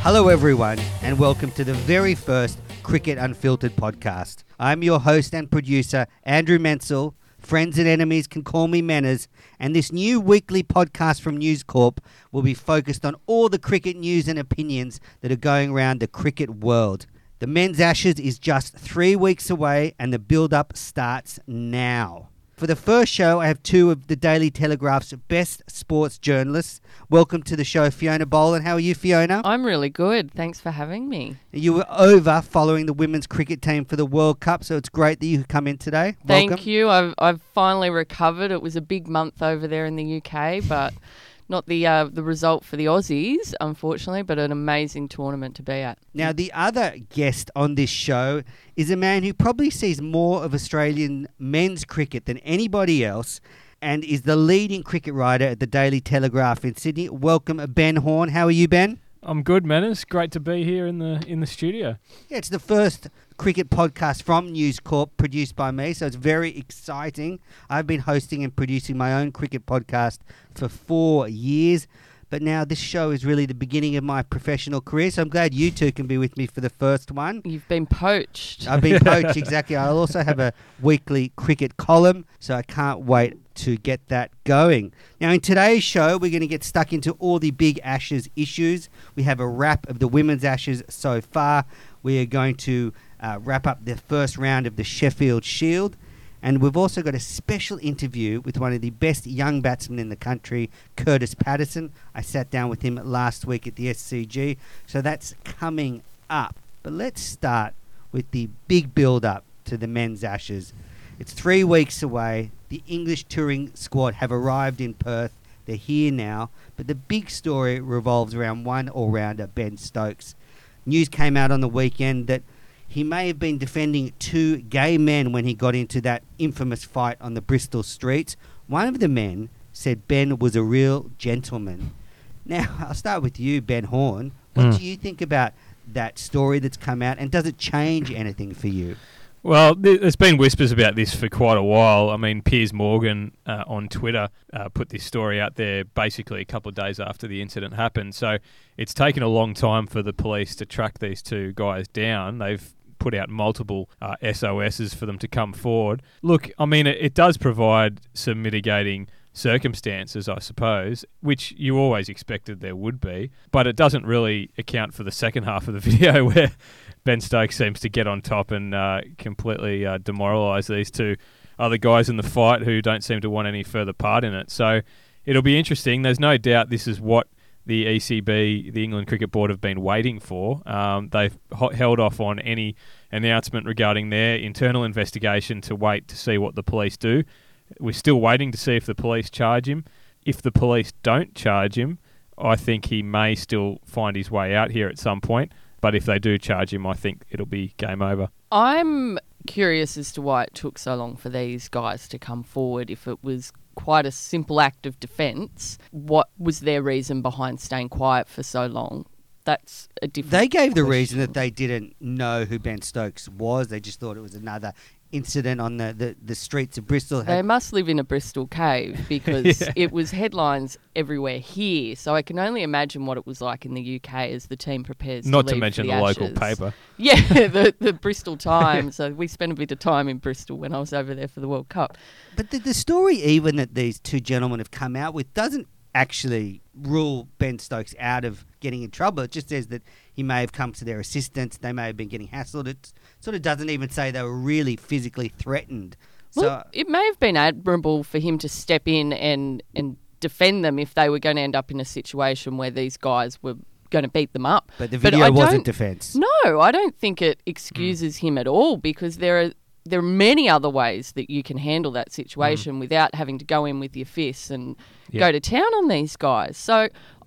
Hello everyone and welcome to the very first Cricket Unfiltered podcast. I'm your host and producer, Andrew Menzel. Friends and enemies can call me Manners, and this new weekly podcast from News Corp will be focused on all the cricket news and opinions that are going around the cricket world. The Men's Ashes is just 3 weeks away and the build-up starts now. For the first show, I have two of the Daily Telegraph's best sports journalists. Welcome to the show, Fiona Boland. How are you, Fiona? I'm really good. Thanks for having me. You were over following the women's cricket team for the World Cup, so it's great that you could come in today. Welcome. Thank you. I've finally recovered. It was a big month over there in the UK, but not the result for the Aussies, unfortunately, but an amazing tournament to be at. Now, the other guest on this show is a man who probably sees more of Australian men's cricket than anybody else and is the leading cricket writer at the Daily Telegraph in Sydney. Welcome, Ben Horn. How are you, Ben? I'm good, Manners. Great to be here in the studio. Yeah, it's the first cricket podcast from News Corp produced by me, so it's very exciting. I've been hosting and producing my own cricket podcast for 4 years, but now this show is really the beginning of my professional career, so I'm glad you two can be with me for the first one. You've been poached. I've been poached, exactly. I'll also have a weekly cricket column, so I can't wait to get that going. Now, in today's show, we're going to get stuck into all the big Ashes issues. We have a wrap of the women's Ashes so far. We are going to wrap up the first round of the Sheffield Shield. And we've also got a special interview with one of the best young batsmen in the country, Curtis Patterson. I sat down with him last week at the SCG. So that's coming up. But let's start with the big build-up to the men's Ashes. It's 3 weeks away. The English touring squad have arrived in Perth. They're here now. But the big story revolves around one all-rounder, Ben Stokes. News came out on the weekend that he may have been defending two gay men when he got into that infamous fight on the Bristol streets. One of the men said Ben was a real gentleman. Now, I'll start with you, Ben Horn. What do you think about that story that's come out, and does it change anything for you? Well, there's been whispers about this for quite a while. I mean, Piers Morgan on Twitter put this story out there basically a couple of days after the incident happened. So it's taken a long time for the police to track these two guys down. They've put out multiple SOSs for them to come forward. Look, I mean, it does provide some mitigating circumstances, I suppose, which you always expected there would be, but it doesn't really account for the second half of the video where Ben Stokes seems to get on top and completely demoralise these two other guys in the fight who don't seem to want any further part in it. So it'll be interesting. There's no doubt this is what the ECB, the England Cricket Board, have been waiting for. They've held off on any announcement regarding their internal investigation to wait to see what the police do. We're still waiting to see if the police charge him. If the police don't charge him, I think he may still find his way out here at some point. But if they do charge him, I think it'll be game over. I'm curious as to why it took so long for these guys to come forward. If it was quite a simple act of defence, what was their reason behind staying quiet for so long? That's a different They gave the question. reason that they didn't know who Ben Stokes was. They just thought it was another incident on the streets of Bristol. They must live in a Bristol cave because it was headlines everywhere here. So I can only imagine what it was like in the UK as the team prepares Not to to mention the local paper. Yeah, the Bristol Times. So we spent a bit of time in Bristol when I was over there for the World Cup. But the story even that these two gentlemen have come out with doesn't actually rule Ben Stokes out of getting in trouble. It just says that he may have come to their assistance, they may have been getting hassled. It sort of doesn't even say they were really physically threatened. Well, it may have been admirable for him to step in and defend them if they were going to end up in a situation where these guys were going to beat them up. But the video wasn't defence. No, I don't think it excuses him at all, because there are many other ways that you can handle that situation without having to go in with your fists and go to town on these guys. So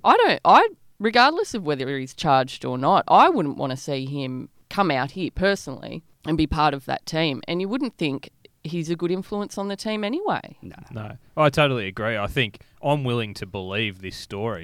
regardless of whether he's charged or not, I wouldn't want to see him come out here personally and be part of that team. And you wouldn't think he's a good influence on the team anyway. No, I totally agree. I think I'm willing to believe this story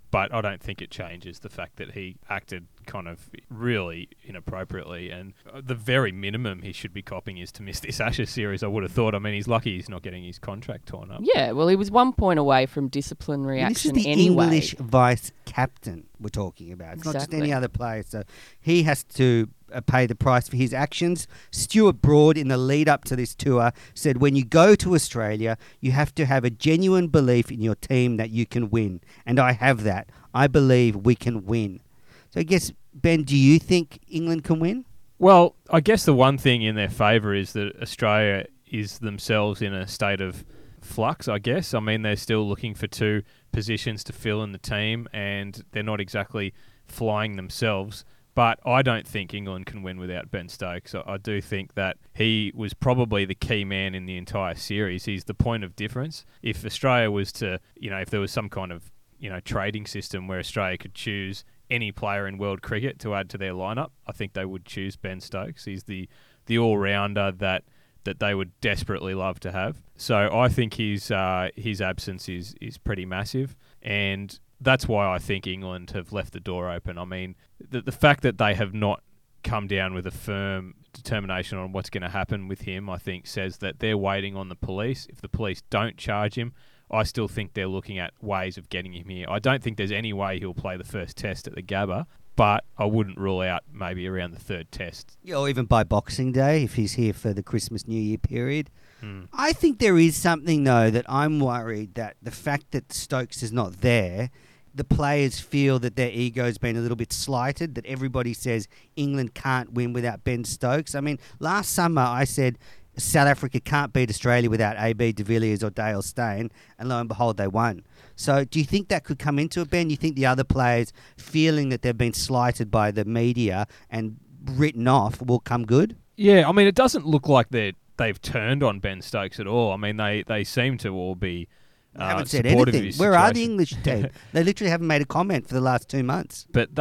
But I don't think it changes the fact that he acted kind of really inappropriately, and the very minimum he should be copping is to miss this Ashes series, I would have thought. I mean, he's lucky he's not getting his contract torn up. Yeah, well, he was 1 point away from disciplinary action this is the anyway. English vice captain we're talking about. It's not just any other player. So he has to pay the price for his actions. Stuart Broad, in the lead up to this tour, said when you go to Australia, you have to have a genuine belief in your team that you can win. And I have that. I believe we can win. So I guess, Ben, do you think England can win? Well, I guess the one thing in their favour is that Australia is themselves in a state of flux, I guess. I mean, they're still looking for 2 positions to fill in the team, and they're not exactly flying themselves. But I don't think England can win without Ben Stokes. I do think that he was probably the key man in the entire series. He's the point of difference. If Australia was to, if there was some kind of, trading system where Australia could choose any player in world cricket to add to their lineup, I think they would choose Ben Stokes. He's the all-rounder that they would desperately love to have. So I think his absence is pretty massive, and that's why I think England have left the door open. I mean, the fact that they have not come down with a firm determination on what's going to happen with him, I think, says that they're waiting on the police. If the police don't charge him, I still think they're looking at ways of getting him here. I don't think there's any way he'll play the first test at the Gabba, but I wouldn't rule out maybe around the 3rd test. Yeah, or even by Boxing Day, if he's here for the Christmas New Year period. I think there is something, though, that I'm worried that the fact that Stokes is not there, the players feel that their ego's been a little bit slighted, that everybody says England can't win without Ben Stokes. I mean, last summer I said South Africa can't beat Australia without AB de Villiers or Dale Steyn, and lo and behold, they won. So do you think that could come into it, Ben? You think the other players feeling that they've been slighted by the media and written off will come good? Yeah, I mean, it doesn't look like they've turned on Ben Stokes at all. I mean, they seem to all be They haven't said supportive anything. of his Where are the situation. English team? They literally haven't made a comment for the last 2 months. But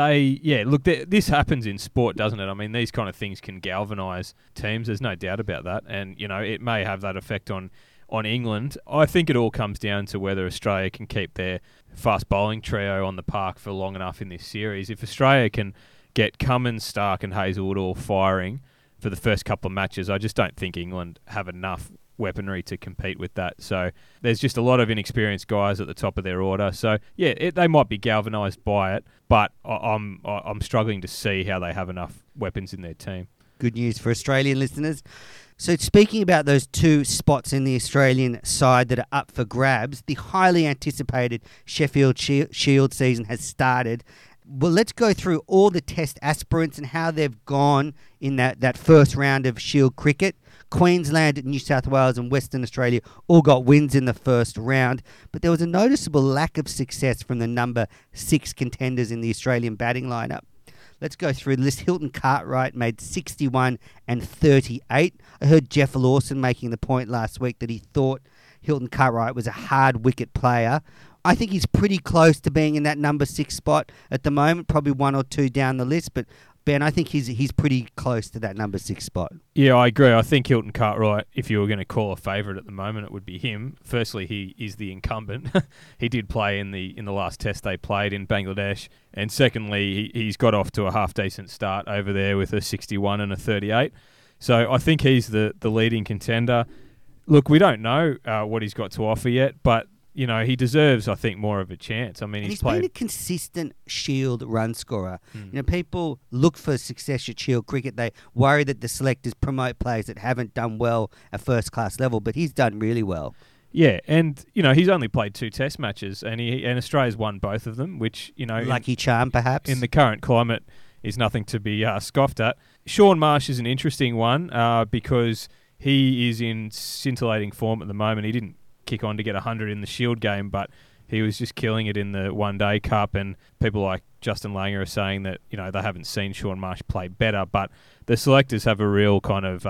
this happens in sport, doesn't it? I mean, these kind of things can galvanise teams. There's no doubt about that. And, it may have that effect on England. I think it all comes down to whether Australia can keep their fast bowling trio on the park for long enough in this series. If Australia can get Cummins, Stark and Hazelwood all firing for the first couple of matches, I just don't think England have enough weaponry to compete with that. So there's just a lot of inexperienced guys at the top of their order. So yeah, they might be galvanised by it, but I'm struggling to see how they have enough weapons in their team. Good news for Australian listeners. So speaking about those 2 spots in the Australian side that are up for grabs, the highly anticipated Sheffield Shield season has started. Well, let's go through all the test aspirants and how they've gone in that first round of Shield cricket. Queensland, New South Wales and Western Australia all got wins in the first round, but there was a noticeable lack of success from the number 6 contenders in the Australian batting lineup. Let's go through the list. Hilton Cartwright made 61 and 38. I heard Jeff Lawson making the point last week that he thought Hilton Cartwright was a hard wicket player. I think he's pretty close to being in that number 6 spot at the moment, probably 1 or 2 down the list, but Ben, I think he's pretty close to that number 6 spot. Yeah, I agree. I think Hilton Cartwright, if you were going to call a favourite at the moment, it would be him. Firstly, he is the incumbent. He did play in the last test they played in Bangladesh. And secondly, he's got off to a half-decent start over there with a 61 and a 38. So I think he's the leading contender. Look, we don't know what he's got to offer yet, but he deserves, I think, more of a chance. I mean, he's played been a consistent Shield run scorer. People look for success at Shield cricket. They worry that the selectors promote players that haven't done well at first-class level, but he's done really well. Yeah, and he's only played 2 test matches, and Australia's won both of them, which lucky charm, perhaps. In the current climate, is nothing to be scoffed at. Sean Marsh is an interesting one because he is in scintillating form at the moment. He didn't kick on to get 100 in the Shield game, but he was just killing it in the One Day Cup, and people like Justin Langer are saying that they haven't seen Sean Marsh play better, but the selectors have a real kind of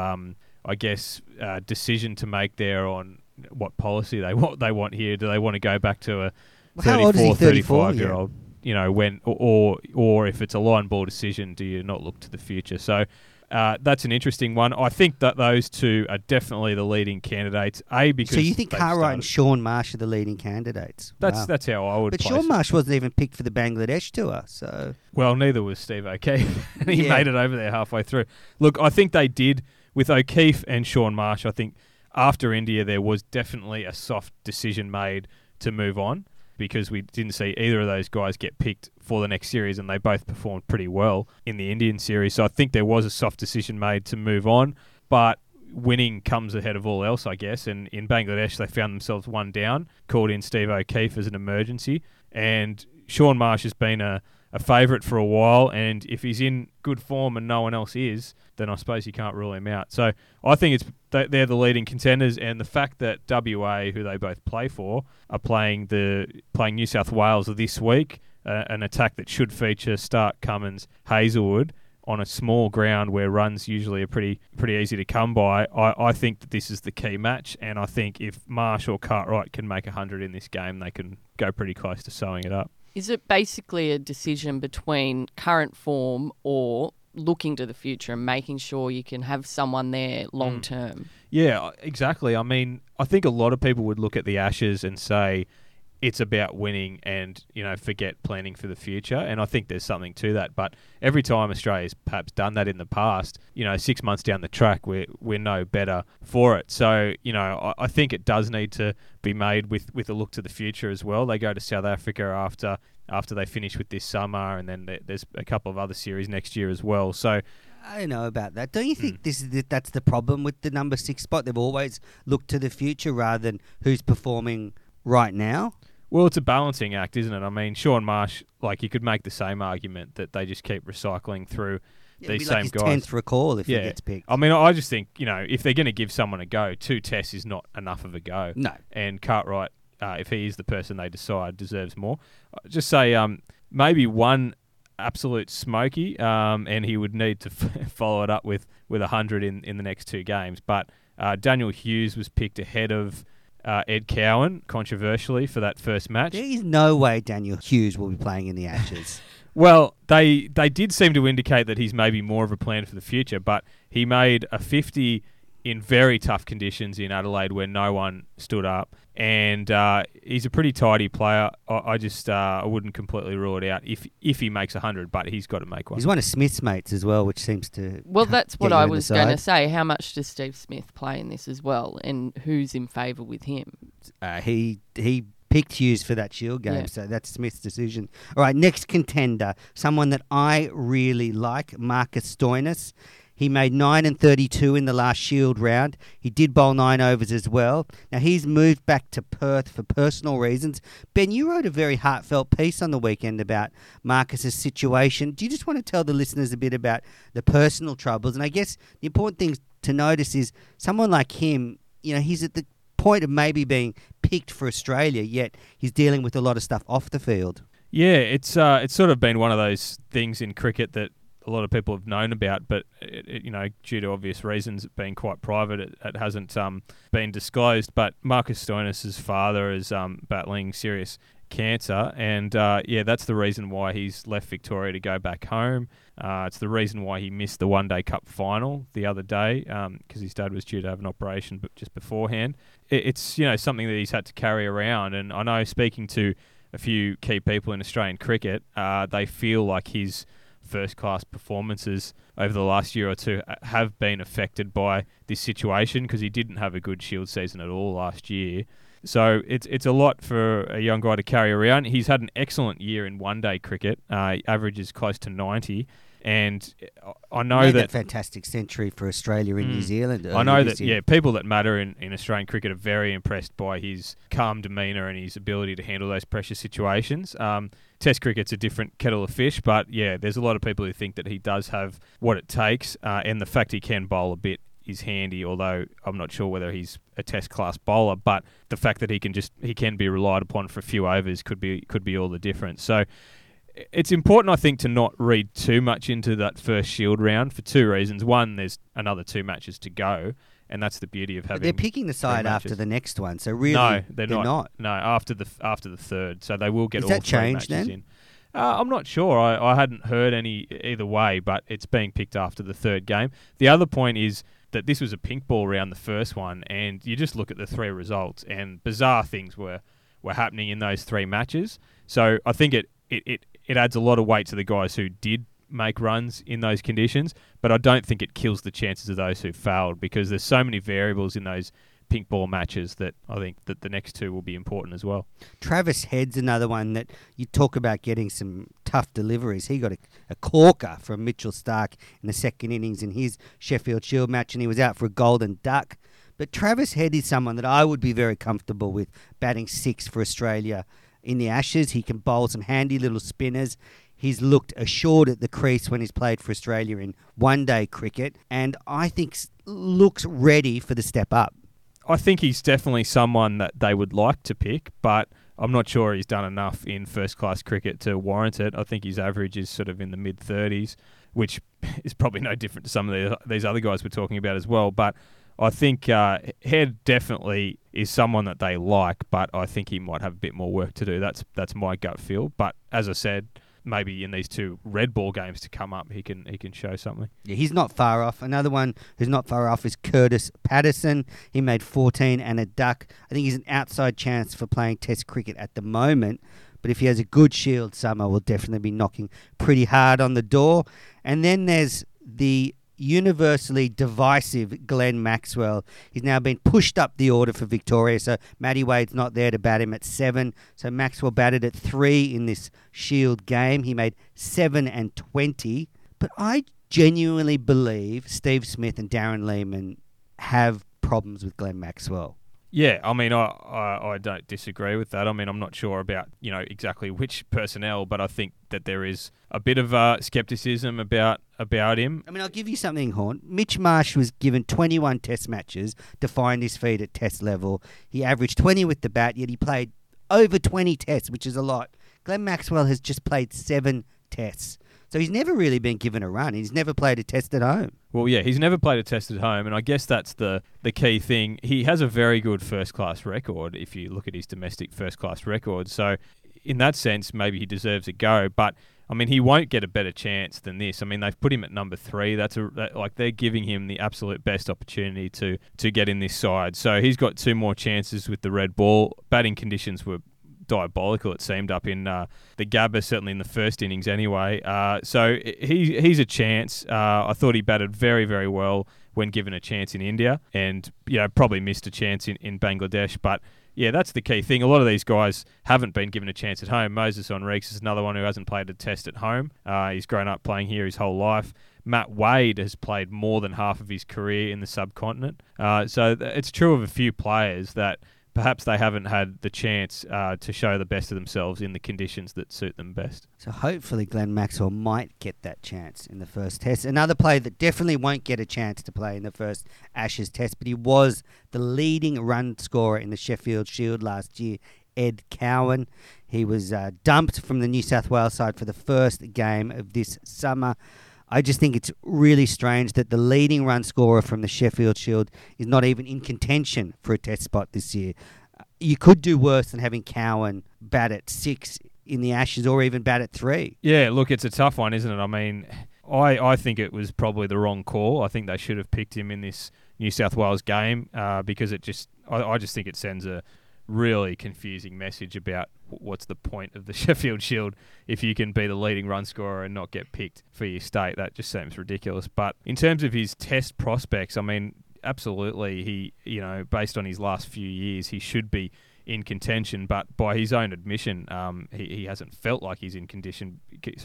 decision to make there on what policy they want here. Do they want to go back to a 34, 35-year-old? When or if it's a line ball decision, do you not look to the future? So That's an interesting one. I think that those two are definitely the leading candidates. Because so you think Cartwright and Shaun Marsh are the leading candidates? That's Wow. that's how I would. But place Shaun it. Marsh wasn't even picked for the Bangladesh tour, so Well, neither was Steve O'Keefe. And he Yeah. made it over there halfway through. Look, I think they did with O'Keefe and Shaun Marsh. I think after India, there was definitely a soft decision made to move on, because we didn't see either of those guys get picked for the next series, and they both performed pretty well in the Indian series. So I think there was a soft decision made to move on, but winning comes ahead of all else, I guess. And in Bangladesh, they found themselves one down, called in Steve O'Keefe as an emergency. And Shaun Marsh has been a favourite for a while, and if he's in good form and no one else is, then I suppose you can't rule him out. So I think they're the leading contenders, and the fact that WA, who they both play for, are playing New South Wales this week, an attack that should feature Stark, Cummins, Hazelwood, on a small ground where runs usually are pretty easy to come by. I think that this is the key match, and I think if Marsh or Cartwright can make 100 in this game, they can go pretty close to sewing it up. Is it basically a decision between current form or looking to the future and making sure you can have someone there long term? Yeah, exactly. I mean, I think a lot of people would look at the Ashes and say it's about winning and, forget planning for the future. And I think there's something to that. But every time Australia's perhaps done that in the past, 6 months down the track, we're no better for it. So, I think it does need to be made with a look to the future as well. They go to South Africa after they finish with this summer, and then there's a couple of other series next year as well. So I don't know about that. Don't you think that's the problem with the number 6 spot? They've always looked to the future rather than who's performing right now. Well, it's a balancing act, isn't it? I mean, Shaun Marsh, you could make the same argument that they just keep recycling through these same his guys. 10th recall if he gets picked. I mean, I just think, if they're going to give someone a go, 2 tests is not enough of a go. No. And Cartwright, if he is the person they decide, deserves more. Just say maybe one absolute smoky, and he would need to follow it up with 100 in the next 2 games. But Daniel Hughes was picked ahead of Ed Cowan, controversially, for that first match. There is no way Daniel Hughes will be playing in the Ashes. Well, they did seem to indicate that he's maybe more of a plan for the future, but he made a 50 in very tough conditions in Adelaide where no one stood up, and he's a pretty tidy player. I wouldn't completely rule it out if he makes 100, but he's got to make one. He's one of Smith's mates as well, which seems to that's what get you I in the was going to side. say. How much does Steve Smith play in this as well, and who's in favour with him? He picked Hughes for that Shield game, Yeah. so that's Smith's decision. All right, next contender, someone that I really like, Marcus Stoinis. He made 9 and 32 in the last Shield round. He did bowl 9 overs as well. Now, he's moved back to Perth for personal reasons. Ben, you wrote a very heartfelt piece on the weekend about Marcus's situation. Do you just want to tell the listeners a bit about the personal troubles? And I guess the important thing to notice is someone like him, he's at the point of maybe being picked for Australia, yet he's dealing with a lot of stuff off the field. Yeah, it's sort of been one of those things in cricket that a lot of people have known about, but due to obvious reasons, being quite private, it hasn't been disclosed. But Marcus Stoinis' father is battling serious cancer, and that's the reason why he's left Victoria to go back home. It's the reason why he missed the One Day Cup final the other day, because his dad was due to have an operation, but just beforehand. It's something that he's had to carry around, and I know, speaking to a few key people in Australian cricket, they feel like his first-class performances over the last year or two have been affected by this situation, because he didn't have a good Shield season at all last year. So it's a lot for a young guy to carry around. He's had an excellent year in one-day cricket. He averages close to 90. And I know that fantastic century for Australia in New Zealand. I know that people that matter in Australian cricket are very impressed by his calm demeanour and his ability to handle those pressure situations. Test cricket's a different kettle of fish, but there's a lot of people who think that he does have what it takes, and the fact he can bowl a bit is handy, although I'm not sure whether he's a test class bowler, but the fact that he can be relied upon for a few overs could be all the difference. So it's important, I think, to not read too much into that first Shield round for 2 reasons. One, there's another 2 matches to go, and that's the beauty of having. But they're picking the side after the next one, so really no, they're not. No, after the third, so they will get Is all that 3 changed matches then? I'm not sure. I hadn't heard any either way, but it's being picked after the third game. The other point is that this was a pink ball round, the first one, and you just look at the three results, and bizarre things were happening in those three matches. So I think it adds a lot of weight to the guys who did make runs in those conditions, but I don't think it kills the chances of those who failed, because there's so many variables in those pink ball matches that I think that the next two will be important as well. Travis Head's another one that you talk about getting some tough deliveries. He got a corker from Mitchell Starc in the second innings in his Sheffield Shield match, and he was out for a golden duck. But Travis Head is someone that I would be very comfortable with batting six for Australia in the Ashes. He can bowl some handy little spinners. He's looked assured at the crease when he's played for Australia in one-day cricket, and I think looks ready for the step up. I think he's definitely someone that they would like to pick, but I'm not sure he's done enough in first-class cricket to warrant it. I think his average is sort of in the mid-30s, which is probably no different to some of these other guys we're talking about as well. But I think Head definitely is someone that they like, but I think he might have a bit more work to do. That's my gut feel. But as I said, maybe in these two red ball games to come up, he can show something. Yeah, he's not far off. Another one who's not far off is Curtis Patterson. He made 14 and a duck. I think he's an outside chance for playing Test cricket at the moment, but if he has a good Shield summer, will definitely be knocking pretty hard on the door. And then there's the universally divisive Glenn Maxwell. He's now been pushed up the order for Victoria, so Matty Wade's not there to bat him at 7. So Maxwell batted at 3 in this Shield game. He made 7 and 20. But I genuinely believe Steve Smith and Darren Lehmann have problems with Glenn Maxwell. Yeah, I mean, I don't disagree with that. I mean, I'm not sure about, exactly which personnel, but I think that there is a bit of scepticism about him. I mean, I'll give you something, Horn. Mitch Marsh was given 21 Test matches to find his feet at Test level. He averaged 20 with the bat, yet he played over 20 Tests, which is a lot. Glenn Maxwell has just played 7 Tests. So he's never really been given a run. He's never played a Test at home. Well, yeah, he's never played a Test at home, and I guess that's the key thing. He has a very good first-class record if you look at his domestic first-class record. So in that sense, maybe he deserves a go. But, I mean, he won't get a better chance than this. I mean, they've put him at number 3. They're giving him the absolute best opportunity to get in this side. So he's got 2 more chances with the red ball. Batting conditions were diabolical, it seemed, up in the Gabba, certainly in the first innings anyway. So he's a chance. I thought he batted very, very well when given a chance in India, and probably missed a chance in Bangladesh. But yeah, that's the key thing. A lot of these guys haven't been given a chance at home. Moses Henriques is another one who hasn't played a Test at home. He's grown up playing here his whole life. Matt Wade has played more than half of his career in the subcontinent. So it's true of a few players that perhaps they haven't had the chance to show the best of themselves in the conditions that suit them best. So hopefully Glenn Maxwell might get that chance in the first Test. Another player that definitely won't get a chance to play in the first Ashes Test, but he was the leading run scorer in the Sheffield Shield last year, Ed Cowan. He was dumped from the New South Wales side for the first game of this summer. I just think it's really strange that the leading run scorer from the Sheffield Shield is not even in contention for a Test spot this year. You could do worse than having Cowan bat at 6 in the Ashes, or even bat at 3. Yeah, look, it's a tough one, isn't it? I mean, I think it was probably the wrong call. I think they should have picked him in this New South Wales game because I just think it sends a really confusing message about what's the point of the Sheffield Shield if you can be the leading run scorer and not get picked for your state. That just seems ridiculous. But in terms of his Test prospects, I mean, absolutely, he, based on his last few years, he should be in contention. But by his own admission, he hasn't felt like he's in contention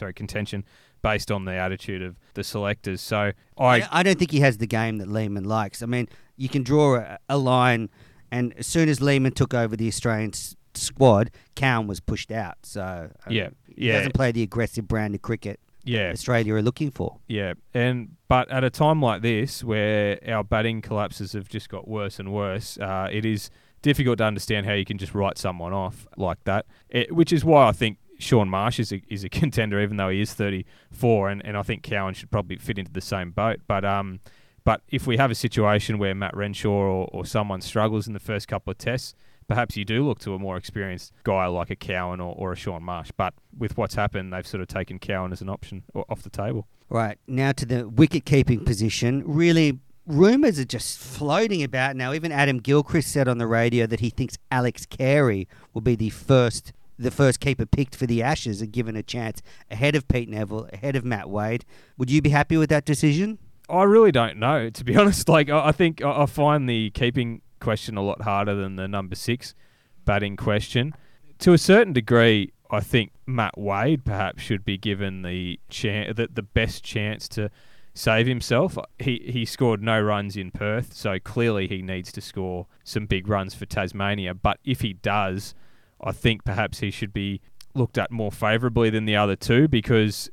based on the attitude of the selectors. So I don't think he has the game that Lehmann likes. I mean, you can draw a line, and as soon as Lehmann took over the Australian squad, Cowan was pushed out. So he doesn't play the aggressive brand of cricket Australia are looking for. Yeah, but at a time like this, where our batting collapses have just got worse and worse, it is difficult to understand how you can just write someone off like that. Which is why I think Shaun Marsh is a contender, even though he is 34, and I think Cowan should probably fit into the same boat. But if we have a situation where Matt Renshaw or someone struggles in the first couple of Tests, perhaps you do look to a more experienced guy like a Cowan or a Sean Marsh. But with what's happened, they've sort of taken Cowan as an option off the table. Right, now to the wicket-keeping position. Really, rumours are just floating about now. Even Adam Gilchrist said on the radio that he thinks Alex Carey will be the first keeper picked for the Ashes and given a chance ahead of Pete Neville, ahead of Matt Wade. Would you be happy with that decision? I really don't know, to be honest. Like, I think I find the keeping question a lot harder than the number 6 batting question. To a certain degree, I think Matt Wade perhaps should be given the best chance to save himself. He scored no runs in Perth, so clearly he needs to score some big runs for Tasmania. But if he does, I think perhaps he should be looked at more favourably than the other two, because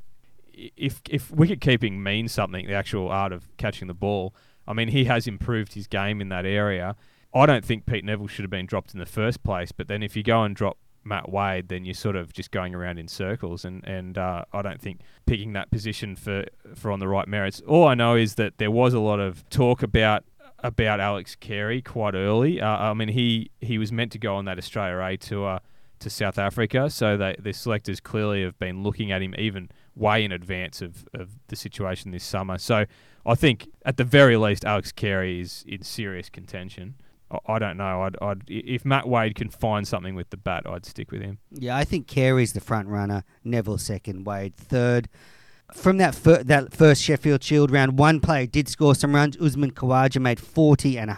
if wicket keeping means something, the actual art of catching the ball, I mean, he has improved his game in that area. I don't think Pete Neville should have been dropped in the first place, but then if you go and drop Matt Wade, then you're sort of just going around in circles, and I don't think picking that position for on the right merits. All I know is that there was a lot of talk about Alex Carey quite early. I mean, he was meant to go on that Australia A tour to South Africa, so the selectors clearly have been looking at him even way in advance of the situation this summer. So I think at the very least Alex Carey is in serious contention. I don't know. If Matt Wade can find something with the bat, I'd stick with him. Yeah, I think Carey's the front runner, Neville second, Wade third. From that first Sheffield Shield round, one player did score some runs. Usman Khawaja made 40 and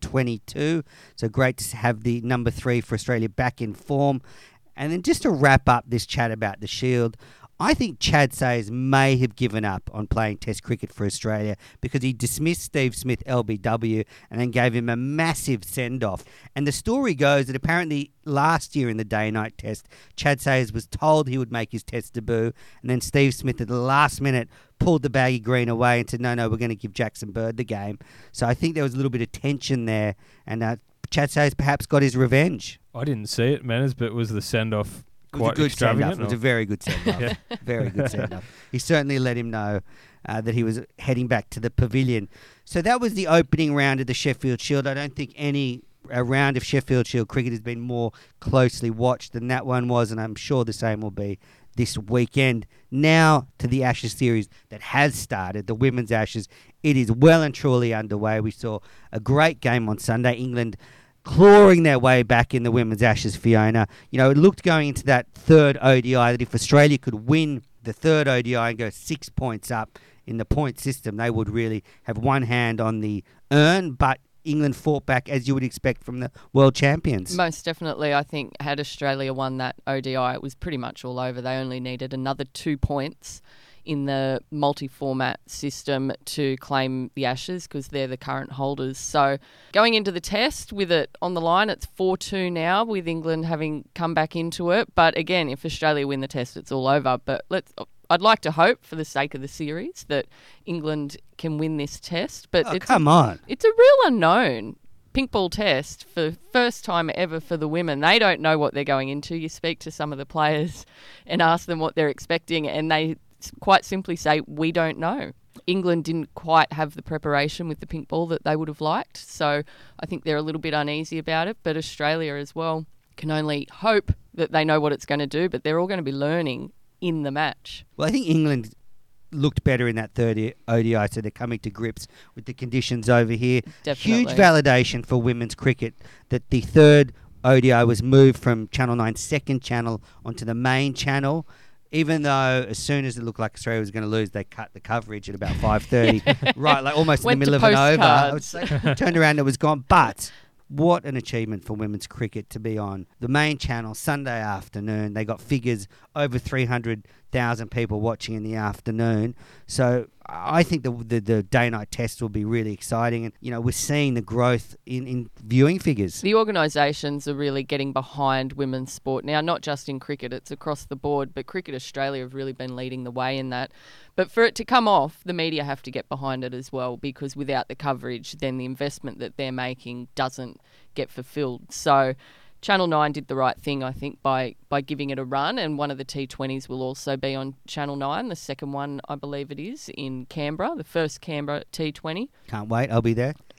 122. So great to have the number 3 for Australia back in form. And then just to wrap up this chat about the Shield, I think Chad Sayers may have given up on playing Test cricket for Australia because he dismissed Steve Smith LBW and then gave him a massive send-off. And the story goes that apparently last year in the day-night test, Chad Sayers was told he would make his Test debut, and then Steve Smith at the last minute pulled the baggy green away and said, no, we're going to give Jackson Bird the game. So I think there was a little bit of tension there, and Chad Sayers perhaps got his revenge. I didn't see it, Manners, but was the send-off quite extravagant? It was a very good send-off. Yeah. Very good send-off. He certainly let him know that he was heading back to the pavilion. So that was the opening round of the Sheffield Shield. I don't think any round of Sheffield Shield cricket has been more closely watched than that one was, and I'm sure the same will be this weekend. Now to the Ashes series that has started, the Women's Ashes. It is well and truly underway. We saw a great game on Sunday. England clawing their way back in the Women's Ashes, Fiona. You know, it looked going into that third ODI that if Australia could win the third ODI and go 6 points up in the point system, they would really have one hand on the urn, but England fought back as you would expect from the world champions. Most definitely. I think had Australia won that ODI, it was pretty much all over. They only needed another 2 points in the multi-format system to claim the Ashes because they're the current holders. So going into the test with it on the line, it's 4-2 now with England having come back into it. But again, if Australia win the test, it's all over. But I'd like to hope for the sake of the series that England can win this test. But come on. It's a real unknown. Pink ball test for the first time ever for the women. They don't know what they're going into. You speak to some of the players and ask them what they're expecting, and they quite simply say, we don't know. England didn't quite have the preparation with the pink ball that they would have liked, so I think they're a little bit uneasy about it. But Australia as well can only hope that they know what it's going to do, but they're all going to be learning in the match. Well, I think England looked better in that third ODI, so they're coming to grips with the conditions over here. Definitely. Huge validation for women's cricket that the third ODI was moved from Channel 9's second channel onto the main channel. Even though as soon as it looked like Australia was going to lose, they cut the coverage at about 5:30, right, like almost in the middle of an over. I would say, turned around, it was gone. But what an achievement for women's cricket to be on the main channel Sunday afternoon. They got figures over 300,000 people watching in the afternoon. So I think the day-night test will be really exciting. And, you know, we're seeing the growth in viewing figures. The organisations are really getting behind women's sport now, not just in cricket, it's across the board. But Cricket Australia have really been leading the way in that. But for it to come off, the media have to get behind it as well, because without the coverage, then the investment that they're making doesn't get fulfilled. So Channel 9 did the right thing, I think, by giving it a run, and one of the T20s will also be on Channel 9. The second one, I believe it is, in Canberra, the first Canberra T20. Can't wait, I'll be there.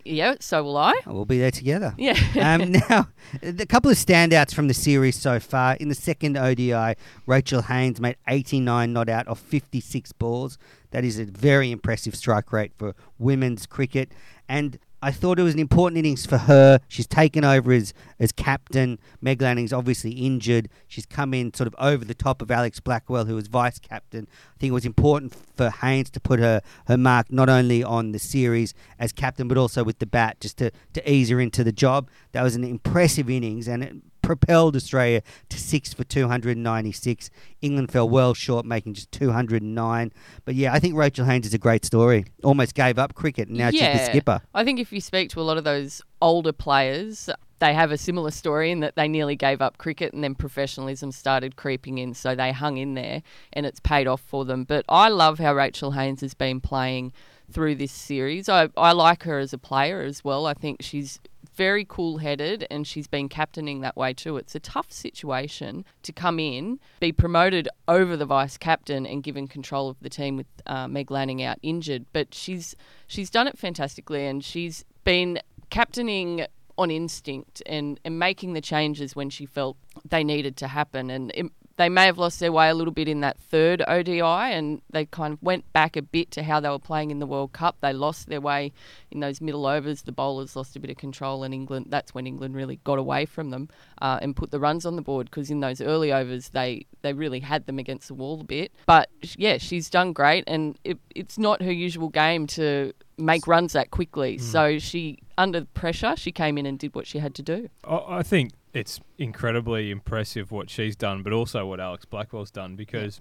Yeah, so will I. We'll be there together. Yeah. Now, a couple of standouts from the series so far. In the second ODI, Rachel Haynes made 89 not out of 56 balls. That is a very impressive strike rate for women's cricket. And I thought it was an important innings for her. She's taken over as captain. Meg Lanning's obviously injured. She's come in sort of over the top of Alex Blackwell, who was vice captain. I think it was important for Haynes to put her mark not only on the series as captain, but also with the bat, just to ease her into the job. That was an impressive innings, and it propelled Australia to 6 for 296. England fell well short, making just 209. But yeah, I think Rachel Haynes is a great story. Almost gave up cricket, and now she's the skipper. I think if you speak to a lot of those older players, they have a similar story in that they nearly gave up cricket and then professionalism started creeping in, so they hung in there and it's paid off for them. But I love how Rachel Haynes has been playing through this series. I like her as a player as well. I think she's very cool-headed, and she's been captaining that way too. It's a tough situation to come in, be promoted over the vice-captain and given control of the team with Meg Lanning out injured. But she's done it fantastically, and she's been captaining on instinct and making the changes when she felt they needed to happen. And they may have lost their way a little bit in that third ODI, and they kind of went back a bit to how they were playing in the World Cup. They lost their way in those middle overs. The bowlers lost a bit of control, and that's when England really got away from them and put the runs on the board, because in those early overs they really had them against the wall a bit. But yeah, she's done great, and it's not her usual game to make runs that quickly. So under pressure, she came in and did what she had to do. I think it's incredibly impressive what she's done, but also what Alex Blackwell's done, because,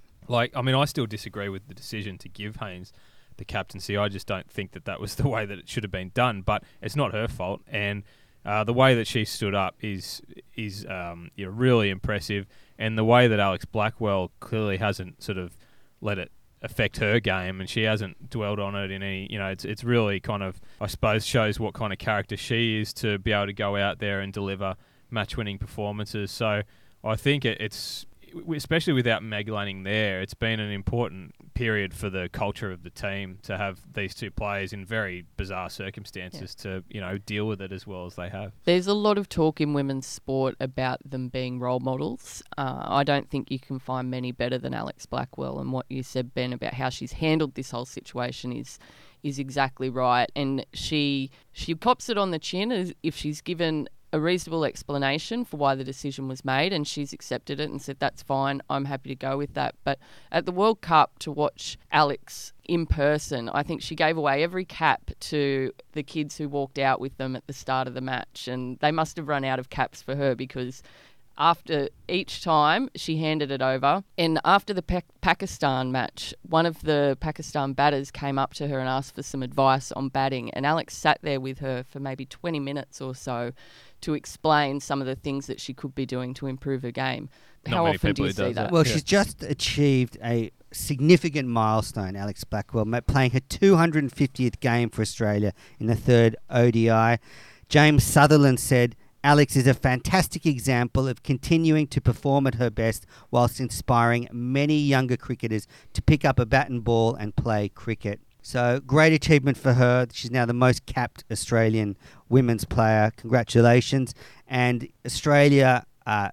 I still disagree with the decision to give Haynes the captaincy. I just don't think that was the way that it should have been done, but it's not her fault. And the way that she stood up is really impressive, and the way that Alex Blackwell clearly hasn't sort of let it affect her game, and she hasn't dwelled on it in any, it's really kind of, I suppose, shows what kind of character she is to be able to go out there and deliver match-winning performances. So I think it's, especially without Meg Lanning there, it's been an important period for the culture of the team to have these two players in very bizarre circumstances to, deal with it as well as they have. There's a lot of talk in women's sport about them being role models. I don't think you can find many better than Alex Blackwell, and what you said, Ben, about how she's handled this whole situation is exactly right. And she cops it on the chin as if she's given a reasonable explanation for why the decision was made, and she's accepted it and said, that's fine, I'm happy to go with that. But at the World Cup, to watch Alex in person, I think she gave away every cap to the kids who walked out with them at the start of the match, and they must have run out of caps for her, because after each time she handed it over, and after the Pakistan match, one of the Pakistan batters came up to her and asked for some advice on batting, and Alex sat there with her for maybe 20 minutes or so to explain some of the things that she could be doing to improve her game. How often do you see that? Well, she's just achieved a significant milestone, Alex Blackwell, playing her 250th game for Australia in the third ODI. James Sutherland said, Alex is a fantastic example of continuing to perform at her best whilst inspiring many younger cricketers to pick up a bat and ball and play cricket. So great achievement for her. She's now the most capped Australian women's player. Congratulations. And Australia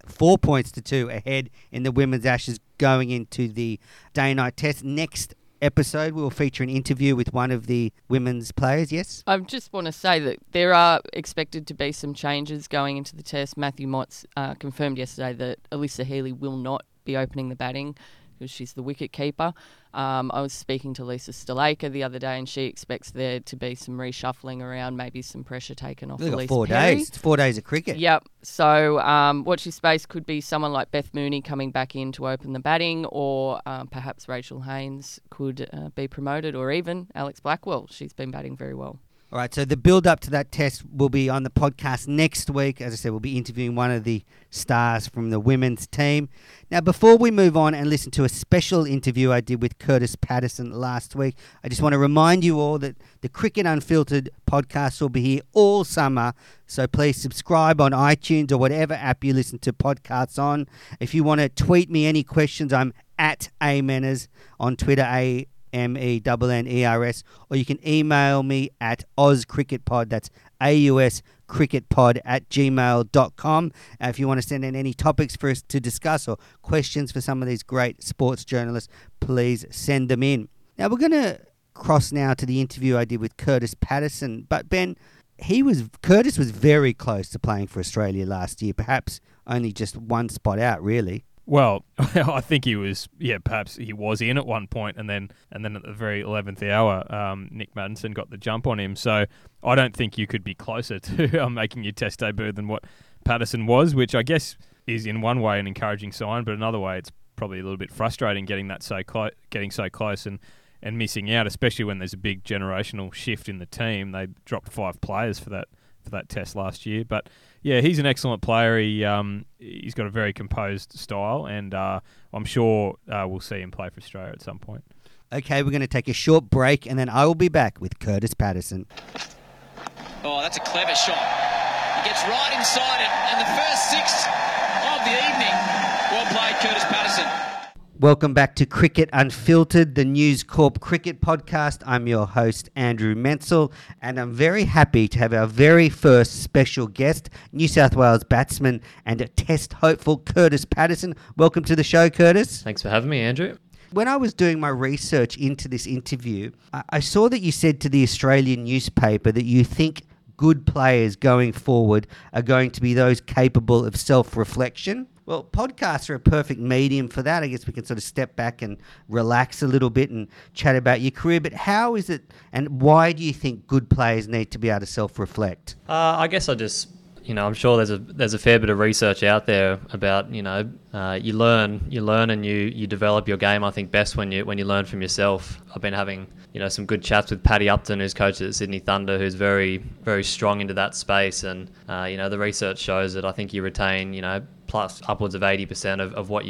4 points to 2 ahead in the women's Ashes going into the day-night test. Next episode, we'll feature an interview with one of the women's players, yes? I just want to say that there are expected to be some changes going into the test. Matthew Motts confirmed yesterday that Alyssa Healy will not be opening the batting because she's the wicket keeper. I was speaking to Lisa Sthalekar the other day, and she expects there to be some reshuffling around, maybe some pressure taken off Elise 4 Perry. days. It's 4 days of cricket. Yep. So watch this space. Could be someone like Beth Mooney coming back in to open the batting, or perhaps Rachel Haynes could be promoted, or even Alex Blackwell. She's been batting very well. All right, so the build-up to that test will be on the podcast next week. As I said, we'll be interviewing one of the stars from the women's team. Now, before we move on and listen to a special interview I did with Curtis Patterson last week, I just want to remind you all that the Cricket Unfiltered podcast will be here all summer, so please subscribe on iTunes or whatever app you listen to podcasts on. If you want to tweet me any questions, I'm at @amenners on Twitter, MENNERS, or you can email me at AusCricketPod. That's AUSCricketPod@gmail.com. If you want to send in any topics for us to discuss or questions for some of these great sports journalists, please send them in. Now, we're going to cross now to the interview I did with Curtis Patterson. But, Ben, Curtis was very close to playing for Australia last year, perhaps only just one spot out, really. Well, I think he was, perhaps he was in at one point, and then at the very 11th hour, Nick Maddinson got the jump on him. So I don't think you could be closer to making your Test debut than what Patterson was, which I guess is in one way an encouraging sign, but another way it's probably a little bit frustrating getting so close and missing out, especially when there's a big generational shift in the team. They dropped 5 players for that Test last year, but yeah, he's an excellent player. He's got a very composed style, and I'm sure we'll see him play for Australia at some point. Okay, we're going to take a short break, and then I will be back with Curtis Patterson. Oh, that's a clever shot. He gets right inside it, and the first 6 of the evening. Well played, Curtis Patterson. Welcome back to Cricket Unfiltered, the News Corp cricket podcast. I'm your host, Andrew Menzel, and I'm very happy to have our very first special guest, New South Wales batsman and a Test hopeful, Curtis Patterson. Welcome to the show, Curtis. Thanks for having me, Andrew. When I was doing my research into this interview, I saw that you said to the Australian newspaper that you think good players going forward are going to be those capable of self-reflection. Well, podcasts are a perfect medium for that. I guess we can sort of step back and relax a little bit and chat about your career. But how is it, and why do you think good players need to be able to self-reflect? I guess I'm sure there's a fair bit of research out there about, you learn and you develop your game, I think, best when you learn from yourself. I've been having, some good chats with Paddy Upton, who's coach at the Sydney Thunder, who's very, very strong into that space. And, the research shows that I think you retain, plus upwards of 80%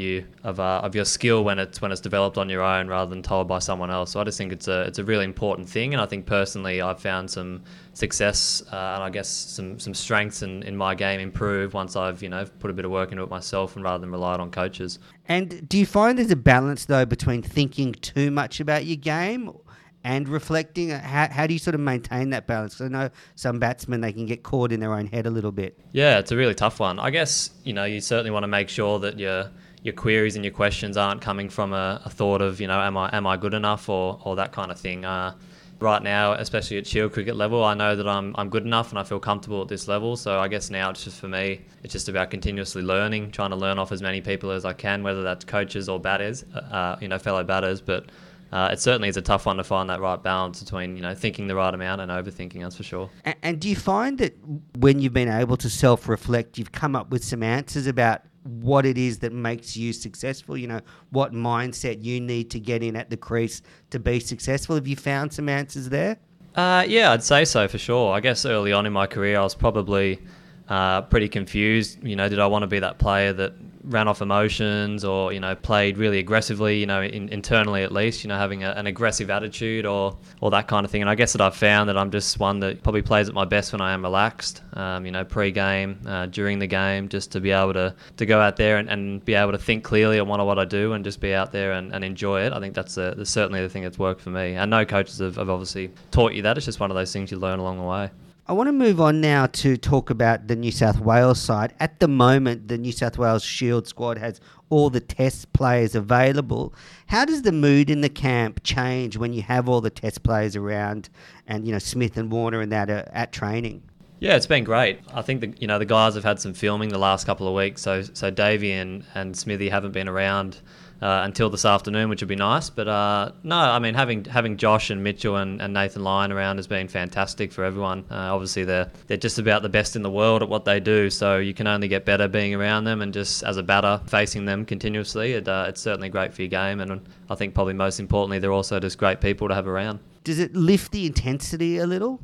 of your skill when it's developed on your own rather than told by someone else. So I just think it's a really important thing, and I think personally I've found some success and I guess some strengths in my game improve once I've put a bit of work into it myself and rather than relied on coaches. And do you find there's a balance though between thinking too much about your game and reflecting? How do you sort of maintain that balance? Because I know some batsmen, they can get caught in their own head a little bit. Yeah, it's a really tough one. I guess, you certainly want to make sure that your queries and your questions aren't coming from a thought of, am I good enough or that kind of thing. Right now, especially at Shield cricket level, I know that I'm good enough and I feel comfortable at this level. So I guess now it's just, for me, it's just about continuously learning, trying to learn off as many people as I can, whether that's coaches or batters, fellow batters. But it certainly is a tough one to find that right balance between, thinking the right amount and overthinking, that's for sure. And do you find that when you've been able to self-reflect, you've come up with some answers about what it is that makes you successful, what mindset you need to get in at the crease to be successful? Have you found some answers there? Yeah, I'd say so for sure. I guess early on in my career, I was probably pretty confused. Did I want to be that player that ran off emotions or, played really aggressively, internally at least, having an aggressive attitude or that kind of thing. And I guess that I've found that I'm just one that probably plays at my best when I am relaxed, pre-game, during the game, just to be able to go out there and be able to think clearly on what I do and just be out there and enjoy it. I think that's certainly the thing that's worked for me. And no coaches have obviously taught you that. It's just one of those things you learn along the way. I want to move on now to talk about the New South Wales side. At the moment, the New South Wales Shield squad has all the Test players available. How does the mood in the camp change when you have all the Test players around and, Smith and Warner and that are at training? Yeah, it's been great. I think the guys have had some filming the last couple of weeks, so Davey and Smithy haven't been around until this afternoon, which would be nice. But no, I mean, having Josh and Mitchell and Nathan Lyon around has been fantastic for everyone. Obviously, they're just about the best in the world at what they do, so you can only get better being around them and just as a batter facing them continuously. It's certainly great for your game, and I think probably most importantly, they're also just great people to have around. Does it lift the intensity a little?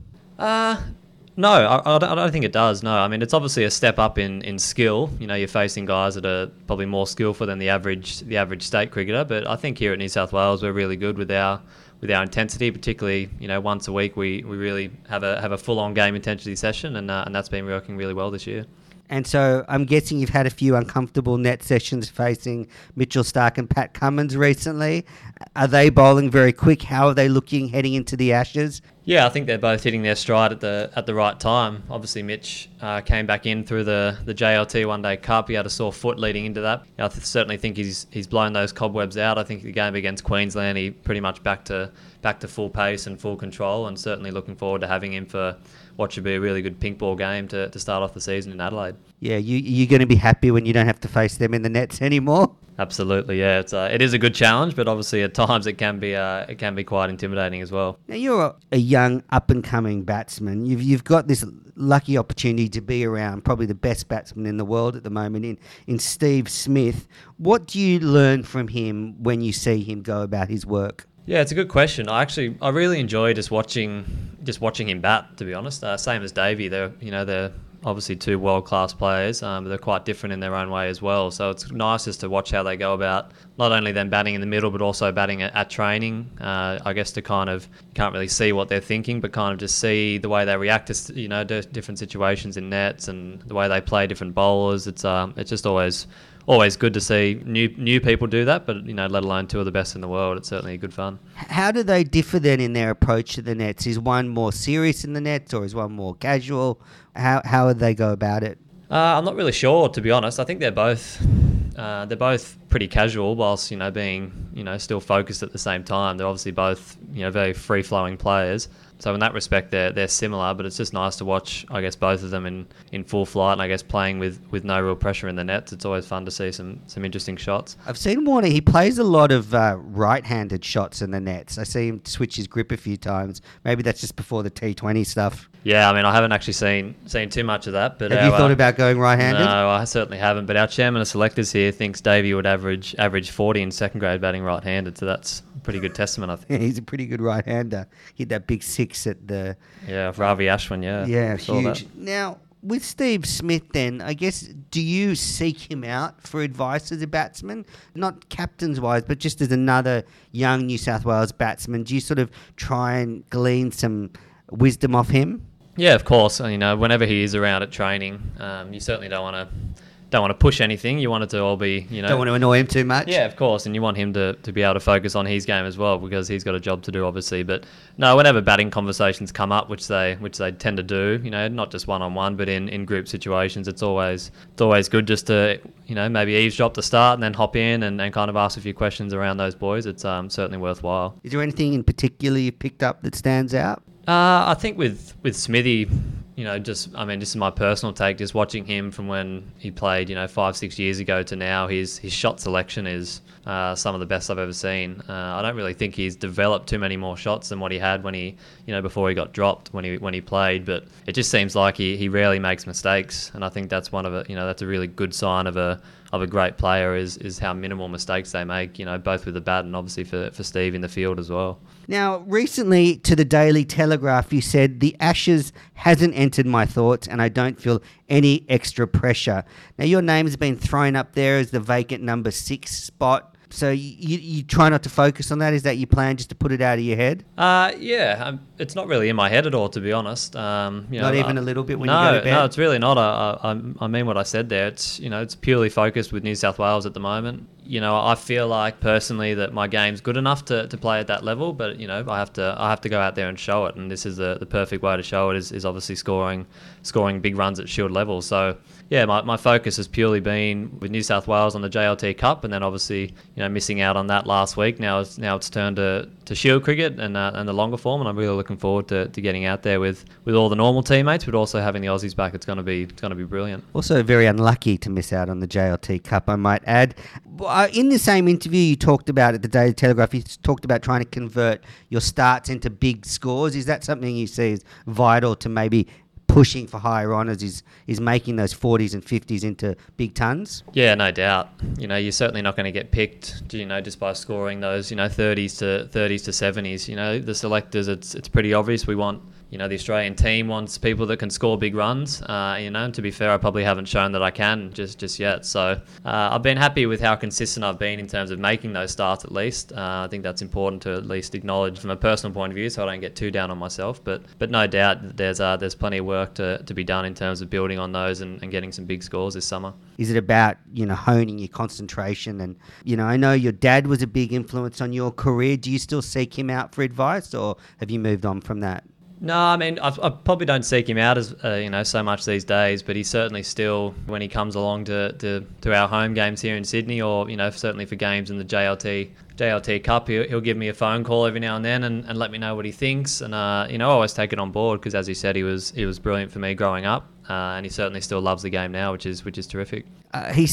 No, I don't think it does. No, I mean, it's obviously a step up in skill. You're facing guys that are probably more skillful than the average state cricketer. But I think here at New South Wales, we're really good with our intensity. Particularly, once a week we really have a full on game intensity session, and that's been working really well this year. And so I'm guessing you've had a few uncomfortable net sessions facing Mitchell Starc and Pat Cummins recently. Are they bowling very quick? How are they looking heading into the Ashes? Yeah, I think they're both hitting their stride at the right time. Obviously, Mitch came back in through the JLT One Day Cup. He had a sore foot leading into that. I certainly think he's blown those cobwebs out. I think the game against Queensland, he pretty much back to full pace and full control, and certainly looking forward to having him for what should be a really good pink ball game to start off the season in Adelaide. Yeah, you're going to be happy when you don't have to face them in the nets anymore. Absolutely, yeah. It is a good challenge, but obviously at times it can be quite intimidating as well. Now you're a young up and coming batsman. You've got this lucky opportunity to be around probably the best batsman in the world at the moment in Steve Smith. What do you learn from him when you see him go about his work? Yeah, it's a good question. I really enjoy just watching him bat. To be honest, same as Davey. They're obviously two world-class players, but they're quite different in their own way as well. So it's nice just to watch how they go about not only them batting in the middle, but also batting at training. I guess to kind of, you can't really see what they're thinking, but kind of just see the way they react to different situations in nets and the way they play different bowlers. It's just always good to see new people do that, but let alone two of the best in the world. It's certainly good fun. How do they differ then in their approach to the nets? Is one more serious in the nets, or is one more casual? How would they go about it? I'm not really sure, to be honest. I think they're both pretty casual, whilst being still focused at the same time. They're obviously both very free flowing players. So in that respect, they're similar, but it's just nice to watch, I guess, both of them in full flight, and I guess playing with no real pressure in the nets. It's always fun to see some interesting shots. I've seen Warner. He plays a lot of right-handed shots in the nets. I see him switch his grip a few times. Maybe that's just before the T20 stuff. Yeah, I mean, I haven't actually seen too much of that. But have you thought about going right-handed? No, I certainly haven't. But our chairman of selectors here thinks Davey would average 40 in second grade batting right-handed, so that's a pretty good testament, I think. Yeah, he's a pretty good right-hander. Hit that big six at the... Yeah, Ravi Ashwin, yeah. Yeah, huge. Now, with Steve Smith then, I guess, do you seek him out for advice as a batsman? Not captains-wise, but just as another young New South Wales batsman. Do you sort of try and glean some wisdom off him? Yeah, of course. Whenever he is around at training, you certainly don't want to push anything. You want it to all be, Don't want to annoy him too much. Yeah, of course. And you want him to be able to focus on his game as well, because he's got a job to do, obviously. But no, whenever batting conversations come up, which they tend to do, not just one-on-one, but in group situations, it's always good just to, maybe eavesdrop to start and then hop in and kind of ask a few questions around those boys. It's certainly worthwhile. Is there anything in particular you picked up that stands out? I think with Smithy, this is my personal take, just watching him from when he played, 5-6 years ago to now, his shot selection is some of the best I've ever seen. I don't really think he's developed too many more shots than what he had when he, before he got dropped when he played, but it just seems like he rarely makes mistakes, and I think that's that's a really good sign of a great player is how minimal mistakes they make, both with the bat and obviously for Steve in the field as well. Now, recently to the Daily Telegraph, you said, the Ashes hasn't entered my thoughts and I don't feel any extra pressure. Now, your name has been thrown up there as the vacant number 6 spot. So you try not to focus on that? Is that your plan, just to put it out of your head? Yeah, it's not really in my head at all, to be honest. Not even a little bit when you go to bed? No, it's really not. I mean what I said there. It's purely focused with New South Wales at the moment. I feel like personally that my game's good enough to play at that level, but I have to go out there and show it, and this is the perfect way to show it is obviously scoring big runs at Shield level. So yeah, my focus has purely been with New South Wales on the JLT Cup, and then obviously missing out on that last week. Now it's turned to Shield cricket and the longer form, and I'm really looking forward to getting out there with all the normal teammates, but also having the Aussies back. It's going to be brilliant. Also very unlucky to miss out on the JLT Cup, I might add. In the same interview you talked about at the Daily Telegraph, you talked about trying to convert your starts into big scores. Is that something you see as vital to maybe pushing for higher honours, is making those 40s and 50s into big tons? Yeah, no doubt. You're certainly not going to get picked, just by scoring those, 30s to 70s. The selectors, it's pretty obvious. We want the Australian team wants people that can score big runs. And to be fair, I probably haven't shown that I can just yet. So I've been happy with how consistent I've been in terms of making those starts at least. I think that's important to at least acknowledge from a personal point of view, so I don't get too down on myself. But no doubt there's plenty of work to be done in terms of building on those and getting some big scores this summer. Is it about, honing your concentration? And, I know your dad was a big influence on your career. Do you still seek him out for advice, or have you moved on from that? No, I mean, I probably don't seek him out as so much these days, but he's certainly still, when he comes along to our home games here in Sydney, or certainly for games in the JLT Cup, he'll give me a phone call every now and then and let me know what he thinks, and I always take it on board because, as he said, he was brilliant for me growing up, and he certainly still loves the game now, which is terrific. He